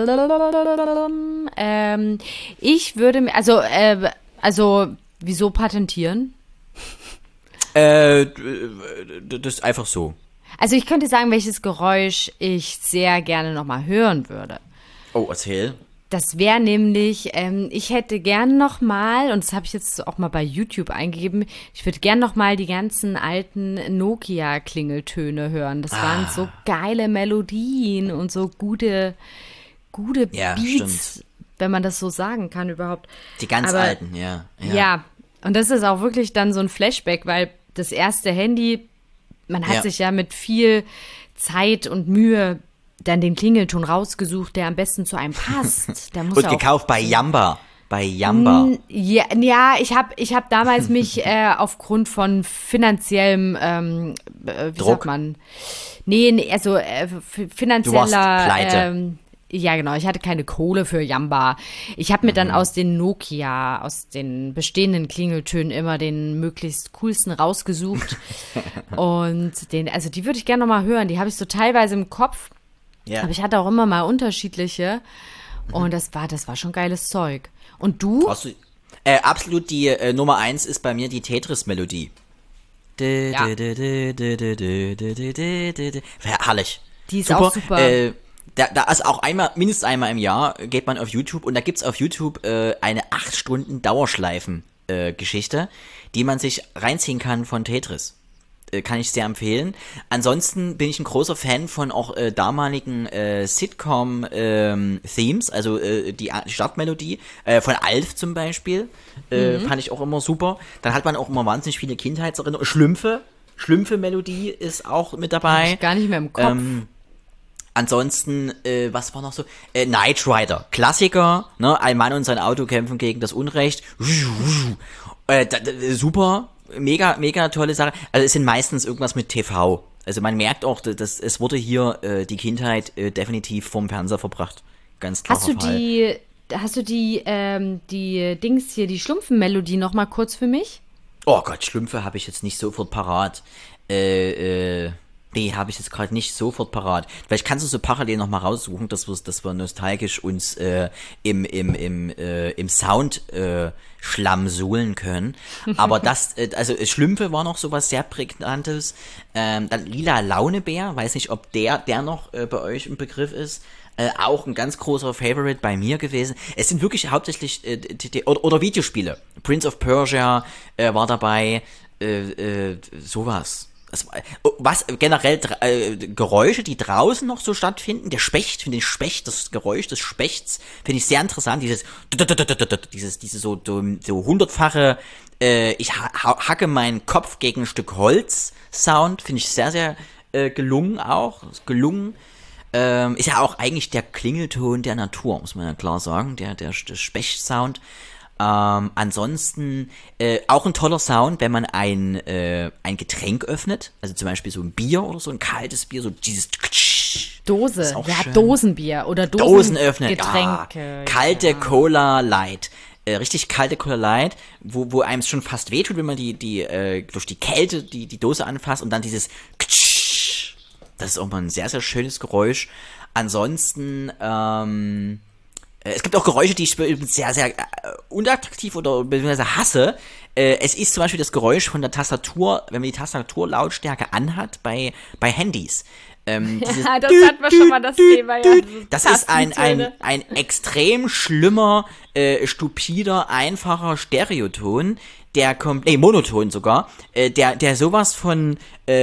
ähm, ich würde mir, also, äh, also, wieso patentieren? Äh, das ist einfach so. Also ich könnte sagen, welches Geräusch ich sehr gerne nochmal hören würde. Oh, erzähl. Das wäre nämlich, ähm, ich hätte gern nochmal, und das habe ich jetzt auch mal bei YouTube eingegeben, ich würde gern nochmal die ganzen alten Nokia-Klingeltöne hören. Das ah. waren so geile Melodien und so gute, gute ja, Beats, stimmt. wenn man das so sagen kann überhaupt. Die ganz Aber, alten, ja, ja. Ja, und das ist auch wirklich dann so ein Flashback, weil das erste Handy, man hat ja. sich ja mit viel Zeit und Mühe dann den Klingelton rausgesucht, der am besten zu einem passt. Der muss und ja gekauft bei Yamba. Bei Yamba. Ja, ja ich habe ich hab damals mich äh, aufgrund von finanziellem, ähm, wie Druck. sagt man, nee, nee also äh, finanzieller, Du warst pleite. Ähm, Ja, genau. Ich hatte keine Kohle für Jamba. Ich habe mir mhm. dann aus den Nokia, aus den bestehenden Klingeltönen immer den möglichst coolsten rausgesucht. Und den, also die würde ich gerne nochmal hören. Die habe ich so teilweise im Kopf. Ja. Aber ich hatte auch immer mal unterschiedliche. Mhm. Und das war, das war schon geiles Zeug. Und du? Hast du äh, absolut die äh, Nummer eins ist bei mir die Tetris-Melodie. Ja. Herrlich. Die ist super. Auch super. Äh, Da, da ist auch einmal, mindestens einmal im Jahr, geht man auf YouTube und da gibt's auf YouTube äh, eine acht Stunden Dauerschleifen-Geschichte, äh, die man sich reinziehen kann von Tetris. Äh, kann ich sehr empfehlen. Ansonsten bin ich ein großer Fan von auch äh, damaligen äh, Sitcom-Themes, ähm, also äh, die Startmelodie äh, von Alf zum Beispiel, äh, mhm. fand ich auch immer super. Dann hat man auch immer wahnsinnig viele Kindheitserinnerungen. Schlümpfe, Schlümpfe-Melodie ist auch mit dabei. Hab ich gar nicht mehr im Kopf. Ähm, Ansonsten, äh, was war noch so? Äh, Knight Rider, Klassiker, ne? Ein Mann und sein Auto kämpfen gegen das Unrecht. Äh, da, da, super, mega, mega tolle Sache. Also es sind meistens irgendwas mit T V. Also man merkt auch, dass es wurde hier äh, die Kindheit äh, definitiv vom Fernseher verbracht. Ganz klarer Hast du Fall. die, hast du die, ähm, die Dings hier, die Schlumpfenmelodie noch mal kurz für mich? Oh Gott, Schlümpfe habe ich jetzt nicht sofort parat. Äh, äh. Nee, habe ich jetzt gerade nicht sofort parat. Vielleicht kannst du so parallel noch mal raussuchen, dass wir, dass wir nostalgisch uns äh, im im im äh, im Sound äh, Schlamm suhlen können. Aber das, äh, also Schlümpfe war noch sowas sehr prägnantes. Ähm, dann Lila Launebär, weiß nicht, ob der der noch äh, bei euch im Begriff ist. Äh, auch ein ganz großer Favorite bei mir gewesen. Es sind wirklich hauptsächlich äh, die, die, oder, oder Videospiele. Prince of Persia äh, war dabei. Äh, äh, sowas. Was generell äh, Geräusche, die draußen noch so stattfinden, der Specht, finde ich Specht, das Geräusch des Spechts finde ich sehr interessant, dieses dieses diese so so, so hundertfache äh, ich ha hacke meinen Kopf gegen ein Stück Holz Sound, finde ich sehr sehr äh, gelungen auch, gelungen. Ähm, ist ja auch eigentlich der Klingelton der Natur, muss man ja klar sagen, der der, der Specht-Sound. Ähm, ansonsten äh, auch ein toller Sound, wenn man ein äh, ein Getränk öffnet, also zum Beispiel so ein Bier oder so, ein kaltes Bier, so dieses Dose, ja, schön. Dosenbier oder Dosen Dosen öffnen, Getränke, ja, kalte ja. Cola Light, äh, richtig kalte Cola Light, wo wo einem es schon fast wehtut, wenn man die die äh, durch die Kälte die die Dose anfasst und dann dieses das ist auch mal ein sehr sehr schönes Geräusch. Ansonsten ähm es gibt auch Geräusche, die ich sehr, sehr äh, unattraktiv oder beziehungsweise hasse. Äh, es ist zum Beispiel das Geräusch von der Tastatur, wenn man die Tastaturlautstärke anhat bei, bei Handys. Ähm, ja, das hatten wir schon mal das Thema, ja. Das ist ein, ein, ein extrem schlimmer, äh, stupider, einfacher Stereoton, der kommt, nee, Monoton sogar, äh, der, der sowas von, äh,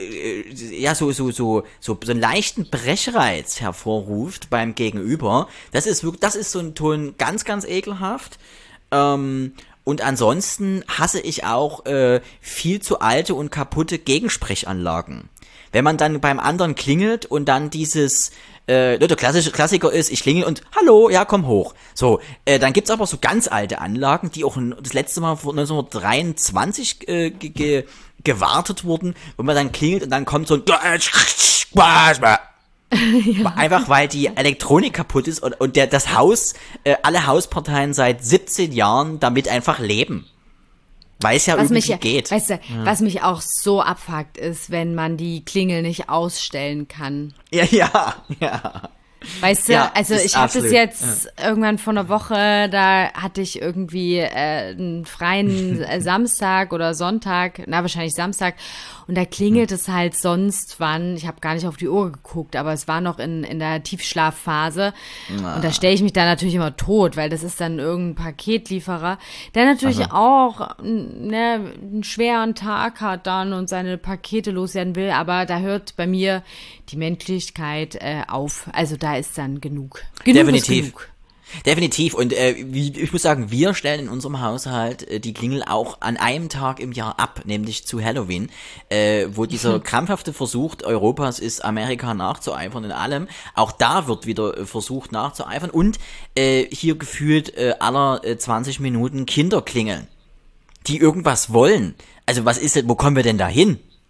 ja, so, so, so, so, so einen leichten Brechreiz hervorruft beim Gegenüber. Das ist wirklich, das ist so ein Ton ganz, ganz ekelhaft. Ähm, und ansonsten hasse ich auch äh, viel zu alte und kaputte Gegensprechanlagen. Wenn man dann beim anderen klingelt und dann dieses, äh, der klassische Klassiker ist, ich klingel und hallo, ja, komm hoch. So, äh, dann gibt's aber so ganz alte Anlagen, die auch das letzte Mal vor neunzehnhundertdreiundzwanzig äh, ge- ge- gewartet wurden, wo man dann klingelt und dann kommt so ein ja. Einfach weil die Elektronik kaputt ist und, und der, das Haus, äh, alle Hausparteien seit siebzehn Jahren damit einfach leben. Weil es ja was irgendwie mich, geht. Weißt du, ja. Was mich auch so abfuckt ist, wenn man die Klingel nicht ausstellen kann. Ja, ja, ja. Weißt du, ja, also ich hatte es jetzt ja. irgendwann vor einer Woche, da hatte ich irgendwie äh, einen freien äh, Samstag oder Sonntag, na wahrscheinlich Samstag, und da klingelt es halt sonst wann, ich habe gar nicht auf die Uhr geguckt, aber es war noch in, in der Tiefschlafphase na. Und da stelle ich mich da natürlich immer tot, weil das ist dann irgendein Paketlieferer, der natürlich also. auch ne, einen schweren Tag hat dann und seine Pakete loswerden will, aber da hört bei mir die Menschlichkeit äh, auf, also da ist dann genug. Genug Definitiv. Ist genug. Definitiv. Und äh, wie, ich muss sagen, wir stellen in unserem Haushalt äh, die Klingel auch an einem Tag im Jahr ab, nämlich zu Halloween, äh, wo dieser krampfhafte Versuch Europas ist, Amerika nachzueifern in allem. Auch da wird wieder äh, versucht nachzueifern. Und äh, hier gefühlt äh, aller äh, zwanzig Minuten Kinder klingeln, die irgendwas wollen. Also was ist denn, wo kommen wir denn da hin?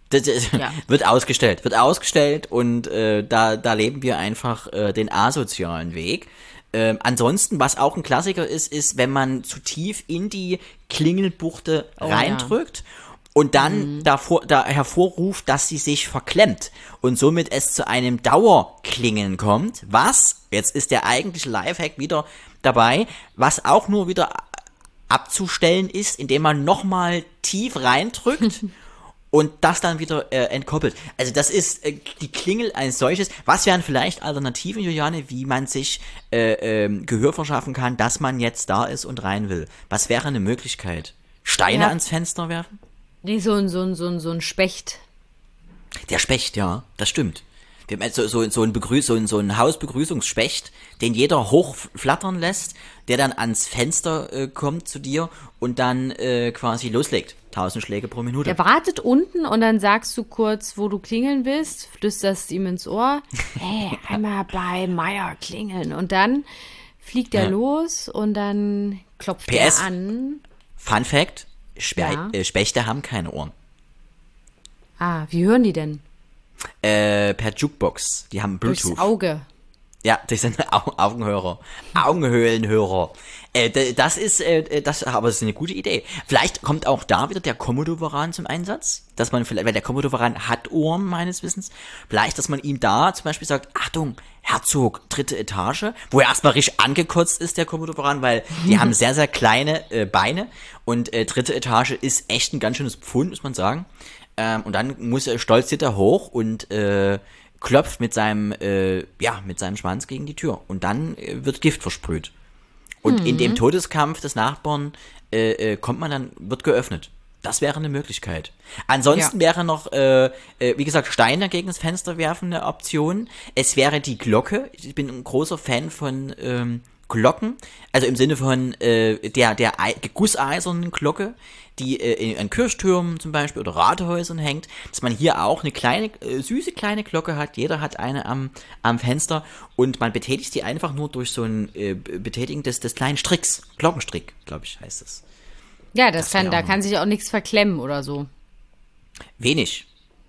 Das, das ja. Wird ausgestellt, wird ausgestellt und äh, da, da leben wir einfach äh, den asozialen Weg. Ähm, ansonsten, was auch ein Klassiker ist, ist, wenn man zu tief in die Klingelbuchte oh, reindrückt ja. und dann mhm. davor, da hervorruft, dass sie sich verklemmt und somit es zu einem Dauerklingeln kommt. Was, jetzt ist der eigentliche Lifehack wieder dabei, was auch nur wieder abzustellen ist, indem man nochmal tief reindrückt und das dann wieder äh, entkoppelt. Also das ist äh, die Klingel als solches. Was wären vielleicht Alternativen, Juliane, wie man sich äh, ähm, Gehör verschaffen kann, dass man jetzt da ist und rein will? Was wäre eine Möglichkeit? Steine ja. ans Fenster werfen? Nee, so ein, so ein, so ein, so ein Specht. Der Specht, ja, das stimmt. So, so, so, ein Begrüß, so, ein, so ein Hausbegrüßungsspecht, den jeder hochflattern lässt, der dann ans Fenster äh, kommt zu dir und dann äh, quasi loslegt. Tausend Schläge pro Minute. Der wartet unten und dann sagst du kurz, wo du klingeln willst, flüsterst ihm ins Ohr, hey, einmal bei Meier klingeln. Und dann fliegt er ja. los und dann klopft P S, er an. Fun Fact, Spe- ja. äh, Spechte haben keine Ohren. Ah, wie hören die denn? Äh, per Jukebox. Die haben Bluetooth. Durchs Auge. Ja, das sind Au- Augenhörer. Augenhöhlenhörer. Äh, das ist, äh, das, aber das ist eine gute Idee. Vielleicht kommt auch da wieder der Komodo-Varan zum Einsatz, dass man vielleicht, weil der Komodo-Varan hat Ohren meines Wissens, vielleicht, dass man ihm da zum Beispiel sagt, Achtung, Herzog, dritte Etage, wo er erstmal richtig angekotzt ist, der Komodo-Varan, weil die haben sehr, sehr kleine äh, Beine und äh, dritte Etage ist echt ein ganz schönes Pfund, muss man sagen. Ähm, und dann muss er stolz hinter hoch und äh, klopft mit seinem, äh, ja, mit seinem Schwanz gegen die Tür. Und dann äh, wird Gift versprüht. Und mhm. in dem Todeskampf des Nachbarn äh, äh, kommt man dann, wird geöffnet. Das wäre eine Möglichkeit. Ansonsten ja. wäre noch, äh, äh, wie gesagt, Steine gegen das Fenster werfen eine Option. Es wäre die Glocke. Ich bin ein großer Fan von ähm, Glocken. Also im Sinne von äh, der, der Ei- gusseisernen Glocke, die äh, an Kirchtürmen zum Beispiel oder Rathäusern hängt, dass man hier auch eine kleine, äh, süße kleine Glocke hat. Jeder hat eine am, am Fenster und man betätigt die einfach nur durch so ein äh, Betätigen des, des kleinen Stricks. Glockenstrick, glaube ich, heißt es. Ja, das, das kann, da kann sich auch nichts verklemmen oder so. Wenig.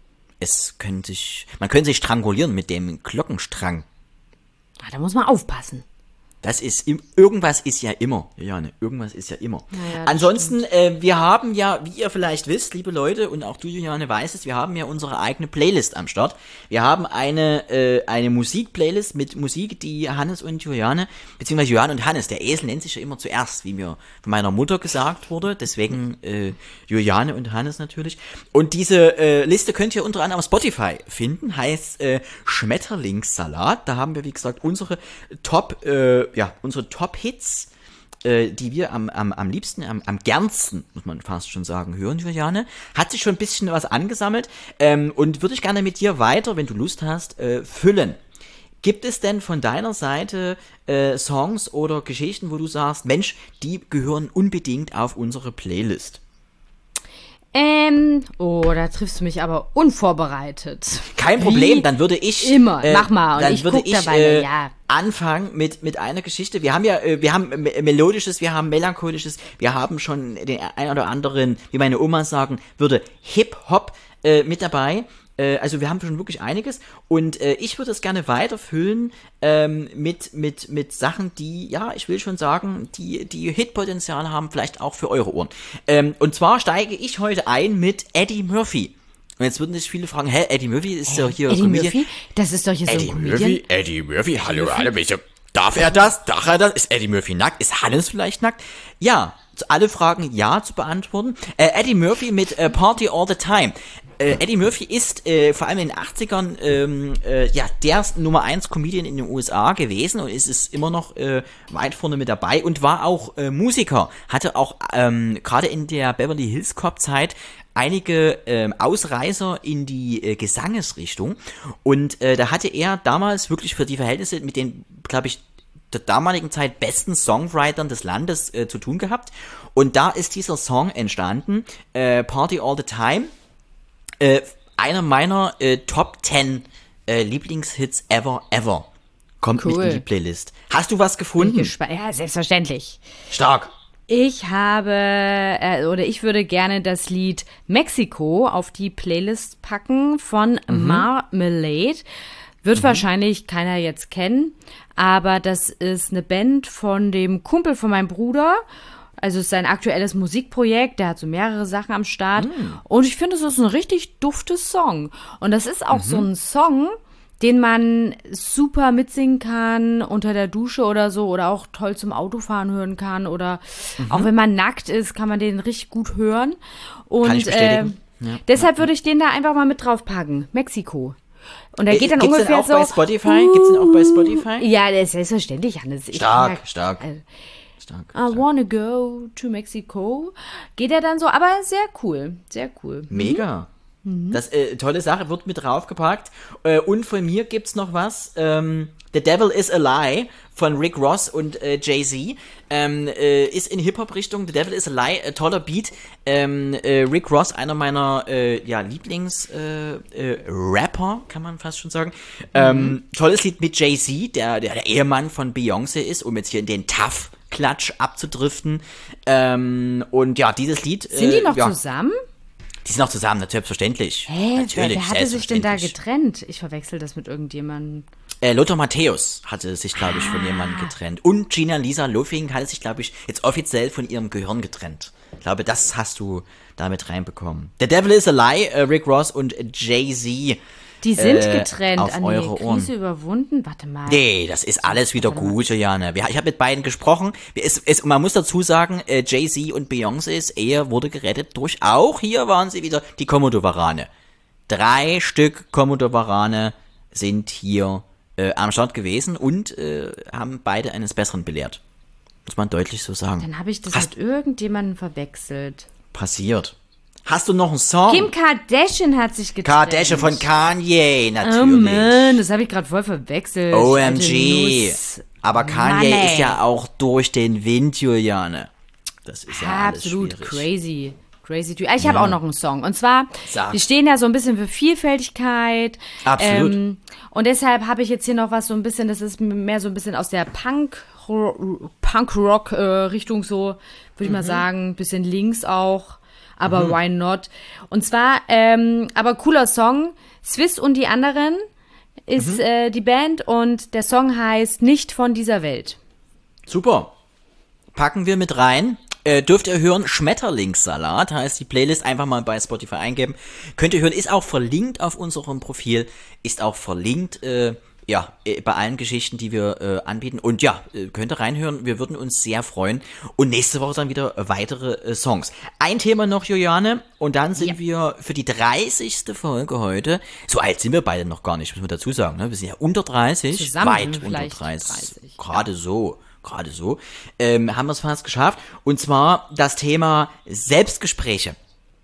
Es könnte sich, man könnte sich strangulieren mit dem Glockenstrang. Ah, da muss man aufpassen. Das ist, im, irgendwas ist ja immer, Juliane, irgendwas ist ja immer. Ja, Ansonsten, äh, wir haben ja, wie ihr vielleicht wisst, liebe Leute, und auch du, Juliane, weißt es, wir haben ja unsere eigene Playlist am Start. Wir haben eine, äh, eine Musik-Playlist mit Musik, die Hannes und Juliane, beziehungsweise Juliane und Hannes, der Esel nennt sich ja immer zuerst, wie mir von meiner Mutter gesagt wurde, deswegen äh, Juliane und Hannes natürlich. Und diese äh, Liste könnt ihr unter anderem auf Spotify finden, heißt äh, Schmetterlingssalat. Da haben wir, wie gesagt, unsere Top, äh, ja, unsere Top-Hits, äh, die wir am, am, am liebsten, am, am gernsten, muss man fast schon sagen, hören, Juliane. Hat sich schon ein bisschen was angesammelt ähm, und würde ich gerne mit dir weiter, wenn du Lust hast, äh, füllen. Gibt es denn von deiner Seite äh, Songs oder Geschichten, wo du sagst, Mensch, die gehören unbedingt auf unsere Playlist? Ähm, oh, da triffst du mich aber unvorbereitet. Kein Problem, Wie dann würde ich immer, äh, mach mal und dann ich würde guck ich dabei, äh, ja. anfangen mit mit einer Geschichte. Wir haben ja äh, wir haben me- melodisches, wir haben melancholisches, wir haben schon den ein oder anderen, wie meine Oma sagen würde, Hip Hop äh, mit dabei. Äh, also wir haben schon wirklich einiges und äh, ich würde es gerne weiterfüllen ähm, mit mit mit Sachen, die, ja, ich will schon sagen, die die Hitpotenzial haben, vielleicht auch für eure Ohren. Ähm, und zwar steige ich heute ein mit Eddie Murphy. Und jetzt würden sich viele fragen, hä, Eddie Murphy ist doch hier Eddie Comedian. Murphy? Das ist doch hier Eddie so ein Comedian. Murphy, Eddie Murphy, hallo, hallo, welche, darf er das? Darf er das? Ist Eddie Murphy nackt? Ist Hannes vielleicht nackt? Ja, alle Fragen ja zu beantworten. Äh, Eddie Murphy mit äh, Party All the Time. Äh, Eddie Murphy ist äh, vor allem in den achtzigern ähm, äh, ja, der Nummer eins Comedian in den U S A gewesen und ist es immer noch äh, weit vorne mit dabei und war auch äh, Musiker. Hatte auch ähm, gerade in der Beverly Hills Cop Zeit einige ähm, Ausreißer in die äh, Gesangesrichtung und äh, da hatte er damals wirklich für die Verhältnisse mit den, glaube ich, der damaligen Zeit besten Songwritern des Landes äh, zu tun gehabt und da ist dieser Song entstanden, äh, Party All the Time, äh, einer meiner äh, Top zehn äh, Lieblingshits ever, ever. Kommt Cool. mit in die Playlist. Hast du was gefunden? Ja, selbstverständlich. Stark. Ich habe, äh, oder ich würde gerne das Lied Mexico auf die Playlist packen von mhm. Marmalade. Wird mhm. wahrscheinlich keiner jetzt kennen, aber das ist eine Band von dem Kumpel von meinem Bruder. Also es ist sein aktuelles Musikprojekt, der hat so mehrere Sachen am Start. Mhm. Und ich finde, es ist ein richtig duftes Song. Und das ist auch mhm. so ein Song, den man super mitsingen kann unter der Dusche oder so oder auch toll zum Autofahren hören kann oder mhm. auch wenn man nackt ist, kann man den richtig gut hören. Und kann ich bestätigen. Äh, ja. deshalb würde ich den da einfach mal mit draufpacken. Mexiko. Und der geht dann Gibt's ungefähr den auch so. Bei Spotify? Uh, Gibt's den auch bei Spotify? Ja, das ist selbstverständlich, Hannes. Ich stark, mag, stark. Also, stark. I stark. wanna go to Mexico. Geht er dann so, aber sehr cool, sehr cool. Mega. Mhm. Das äh, tolle Sache, wird mit draufgepackt. Äh, und von mir gibt's noch was. Ähm, The Devil is a Lie von Rick Ross und äh, Jay-Z. Ähm, äh, ist in Hip-Hop-Richtung. The Devil is a Lie, äh, toller Beat. Ähm, äh, Rick Ross, einer meiner äh, ja, Lieblings-Rapper, äh, äh, kann man fast schon sagen. Mhm. Ähm, tolles Lied mit Jay-Z, der, der der Ehemann von Beyoncé ist, um jetzt hier in den Tough-Klatsch abzudriften. Ähm, und ja, dieses Lied. Sind die noch ja, zusammen? Die sind noch zusammen, natürlich, selbstverständlich. Hä? Natürlich, wer, wer hatte sich denn da getrennt? Ich verwechsel das mit irgendjemandem. Äh, Lothar Matthäus hatte sich, glaube ich, von jemandem getrennt. Und Gina Lisa Loffing hatte sich, glaube ich, jetzt offiziell von ihrem Gehirn getrennt. Ich glaube, das hast du damit reinbekommen. The Devil is a Lie, äh, Rick Ross und Jay-Z. Die sind äh, getrennt, auf an eure die Krise Ohren. überwunden. Warte mal. Nee, das ist alles wieder gut, Juliane. Ich habe mit beiden gesprochen. Es, es, man muss dazu sagen, äh, Jay-Z und Beyoncés Ehe wurde gerettet durch, auch hier waren sie wieder, die Komodo-Warane. Drei Stück Komodo-Warane sind hier äh, am Start gewesen und äh, haben beide eines Besseren belehrt. Muss man deutlich so sagen. Dann habe ich das Hast mit irgendjemandem verwechselt. Passiert. Hast du noch einen Song? Kim Kardashian hat sich getrennt. Kardashian von Kanye, natürlich. Oh Mann, das habe ich gerade voll verwechselt. O M G. Aber Kanye Mann, ist ja auch durch den Wind, Juliane. Das ist ja absolut alles crazy. Crazy. Ich habe ja. auch noch einen Song. Und zwar, Sag. wir stehen ja so ein bisschen für Vielfältigkeit. Absolut. Ähm, und deshalb habe ich jetzt hier noch was so ein bisschen, das ist mehr so ein bisschen aus der Punk, Punk-Rock-Richtung so, würde ich mhm. mal sagen. Ein bisschen links auch. Aber mhm. why not? Und zwar, ähm, aber cooler Song. Swiss und die anderen ist mhm. äh, die Band und der Song heißt Nicht von dieser Welt. Super. Packen wir mit rein. Äh, dürft ihr hören, Schmetterlingssalat heißt die Playlist, einfach mal bei Spotify eingeben. Könnt ihr hören, ist auch verlinkt auf unserem Profil, ist auch verlinkt, äh, ja, bei allen Geschichten, die wir äh, anbieten. Und ja, könnt ihr reinhören, wir würden uns sehr freuen. Und nächste Woche dann wieder weitere äh, Songs. Ein Thema noch, Juliane, und dann sind ja. wir für die dreißigste Folge heute, so alt sind wir beide noch gar nicht, muss man dazu sagen, ne? Wir sind ja unter dreißig, Zusammen weit unter dreißig, gerade so. Gerade so, ähm, haben wir es fast geschafft. Und zwar das Thema Selbstgespräche.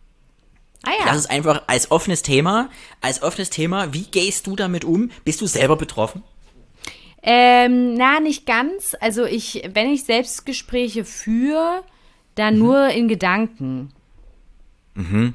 Ah ja. Das ist einfach als offenes Thema, als offenes Thema. Wie gehst du damit um? Bist du selber betroffen? Ähm, na, nicht ganz. Also ich, wenn ich Selbstgespräche führe, dann mhm. nur in Gedanken. Mhm.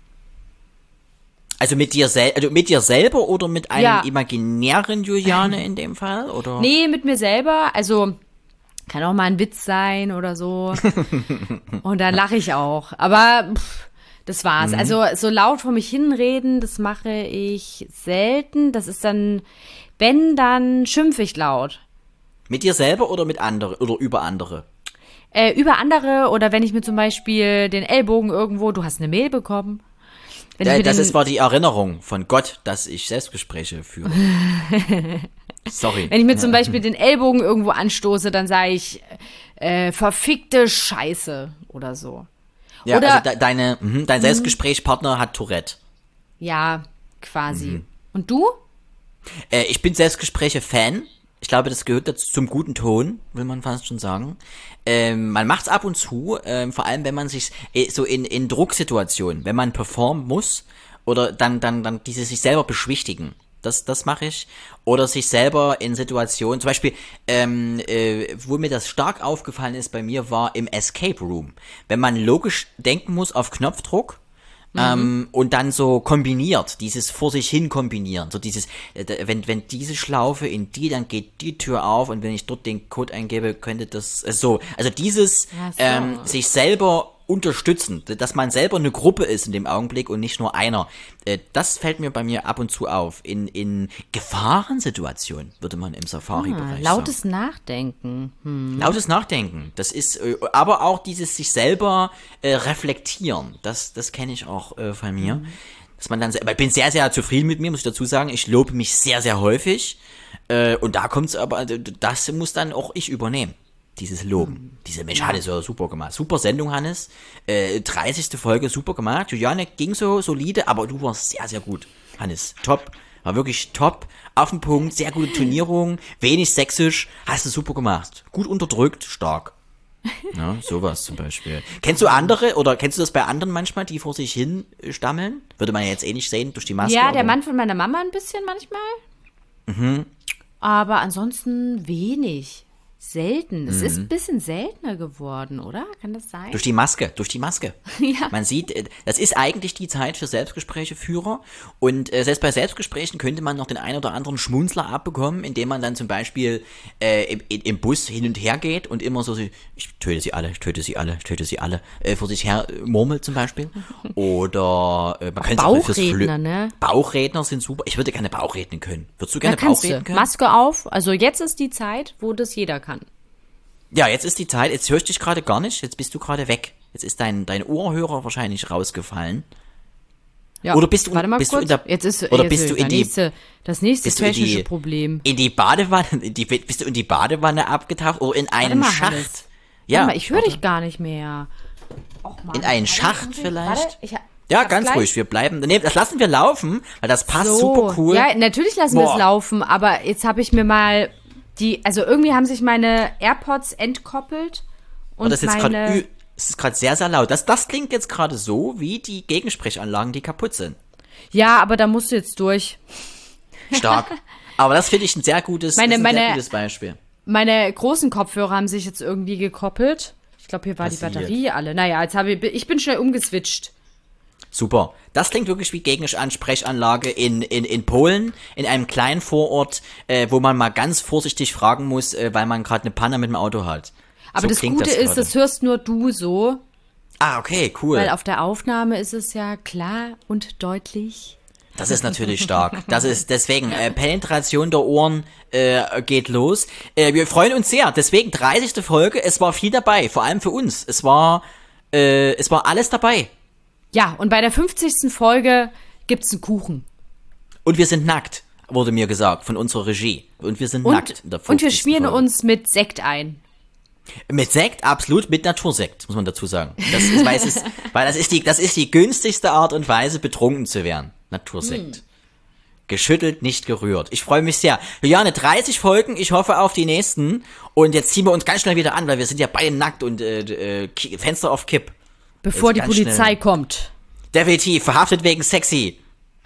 Also mit dir, sel- also mit dir selber oder mit einem ja. imaginären Juliane in dem Fall? Oder? Nee, mit mir selber. Also kann auch mal ein Witz sein oder so. Und dann lache ich auch. Aber pff, das war's. Mhm. Also so laut vor mich hinreden, das mache ich selten. Das ist dann, wenn, dann schimpfe ich laut. Mit dir selber oder mit anderen oder über andere? Äh, über andere oder wenn ich mir zum Beispiel den Ellbogen irgendwo, du hast eine Mail bekommen. Wenn Ja, ich mir das den, ist, war die Erinnerung von Gott, dass ich Selbstgespräche führe. Sorry. Wenn ich mir zum Beispiel den Ellbogen irgendwo anstoße, dann sage ich, äh, verfickte Scheiße oder so. Ja, oder, also de- deine, mh, dein Selbstgesprächspartner hat Tourette. Ja, quasi. Mhm. Und du? Äh, ich bin Selbstgespräche-Fan. Ich glaube, das gehört dazu zum guten Ton, will man fast schon sagen. Ähm, man macht's ab und zu, ähm, vor allem wenn man sich äh, so in, in Drucksituationen, wenn man performen muss oder dann dann dann diese sich selber beschwichtigen. Das, das mache ich. Oder sich selber in Situationen, zum Beispiel, ähm, äh, wo mir das stark aufgefallen ist bei mir, war im Escape Room. Wenn man logisch denken muss auf Knopfdruck, Mhm. Ähm, und dann so kombiniert, dieses vor sich hin kombinieren, so dieses, äh, wenn, wenn diese Schlaufe in die, dann geht die Tür auf und wenn ich dort den Code eingebe, könnte das, äh, so, also dieses, Ach so. ähm, sich selber unterstützen, dass man selber eine Gruppe ist in dem Augenblick und nicht nur einer. Äh, das fällt mir bei mir ab und zu auf. In, in Gefahrensituationen, würde man im Safari-Bereich ah, lautes sagen. Nachdenken. Hm. Lautes Nachdenken. Das ist, äh, aber auch dieses sich selber äh, reflektieren. Das, das kenne ich auch äh, von mir. Mhm. Dass man dann, ich bin sehr, sehr zufrieden mit mir, muss ich dazu sagen. Ich lobe mich sehr, sehr häufig. Äh, und da kommt's aber, das muss dann auch ich übernehmen. Dieses Loben. Hm. Diese Mensch, Hannes, ja, super gemacht. Super Sendung, Hannes. Äh, dreißigste Folge, super gemacht. Juliane ging so solide, aber du warst sehr, sehr gut. Hannes, top. War wirklich top. Auf den Punkt, sehr gute Turnierung, wenig sächsisch. Hast du super gemacht. Gut unterdrückt, stark. Ja, sowas zum Beispiel. Kennst du andere, oder kennst du das bei anderen manchmal, die vor sich hin stammeln? Würde man ja jetzt eh nicht sehen, durch die Maske. Ja, oder? Der Mann von meiner Mama ein bisschen manchmal. Mhm. Aber ansonsten wenig. Selten. Es mhm. ist ein bisschen seltener geworden, oder? Kann das sein? Durch die Maske, durch die Maske. Ja. Man sieht, das ist eigentlich die Zeit für Selbstgespräche-Führer. Und äh, selbst bei Selbstgesprächen könnte man noch den einen oder anderen Schmunzler abbekommen, indem man dann zum Beispiel äh, im, im Bus hin und her geht und immer so, ich töte sie alle, ich töte sie alle, ich töte sie alle, äh, vor sich her äh, murmelt zum Beispiel. Oder äh, man könnte auch fürs Bauchredner, ne? Bauchredner sind super. Ich würde gerne Bauchreden können. Würdest du gerne ja, Bauchreden können? Maske auf. Also jetzt ist die Zeit, wo das jeder kann. Ja, jetzt ist die Zeit, jetzt höre ich dich gerade gar nicht, jetzt bist du gerade weg. Jetzt ist dein, dein Ohrhörer wahrscheinlich rausgefallen. Ja, oder bist du, warte mal bist kurz. du in der, jetzt ist, oder jetzt bist du in die, nächste, das nächste technische die, Problem. In die Badewanne, in die, bist du in die Badewanne abgetaucht oder in einen mal, Schacht? Hannes. Ja. Warte mal, ich höre dich gar nicht mehr. Och, Mann, in einen Schacht warte, vielleicht? Warte, ich, ja, ganz gleich. ruhig, wir bleiben, nee, das lassen wir laufen, weil das passt so. super cool. Ja, natürlich lassen wir es laufen, aber jetzt habe ich mir mal die, also irgendwie haben sich meine AirPods entkoppelt und, und das ist meine... Grad, es ist gerade sehr, sehr laut. Das, das klingt jetzt gerade so, wie die Gegensprechanlagen, die kaputt sind. Ja, aber da musst du jetzt durch. Stark. Aber das finde ich ein sehr gutes, meine, ein meine, sehr gutes Beispiel. Meine großen Kopfhörer haben sich jetzt irgendwie gekoppelt. Ich glaube, hier war Passiert. die Batterie alle. Naja, jetzt habe ich, ich bin schnell umgeswitcht. Super. Das klingt wirklich wie Gegensprechanlage in, in, in Polen, in einem kleinen Vorort, äh, wo man mal ganz vorsichtig fragen muss, äh, weil man gerade eine Panne mit dem Auto hat. Aber so das Gute das ist, das hörst nur du so. Ah, okay, cool. Weil auf der Aufnahme ist es ja klar und deutlich. Das ist natürlich stark. Das ist deswegen, äh, Penetration der Ohren äh, geht los. Äh, wir freuen uns sehr. Deswegen dreißigste Folge. Es war viel dabei, vor allem für uns. Es war, äh, es war alles dabei. Ja, und bei der fünfzigsten Folge gibt's einen Kuchen. Und wir sind nackt, wurde mir gesagt, von unserer Regie. Und wir sind und, nackt in der fünfzigsten Und wir schmieren Folge. uns mit Sekt ein. Mit Sekt, absolut, mit Natursekt, muss man dazu sagen. Das ist, weil, es ist, weil das ist die, das ist die günstigste Art und Weise, betrunken zu werden. Natursekt. Hm. Geschüttelt, nicht gerührt. Ich freue mich sehr. Juliane, dreißig Folgen, ich hoffe auf die nächsten. Und jetzt ziehen wir uns ganz schnell wieder an, weil wir sind ja beide nackt und äh, äh, Fenster auf Kipp. Bevor die Polizei schnell. kommt. Definitiv, verhaftet wegen sexy.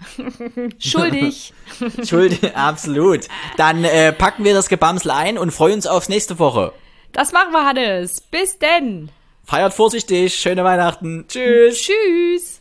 Schuldig. Schuldig, absolut. Dann äh, packen wir das Gebamsel ein und freuen uns aufs nächste Woche. Das machen wir, Hannes. Bis denn. Feiert vorsichtig. Schöne Weihnachten. Tschüss. Tschüss.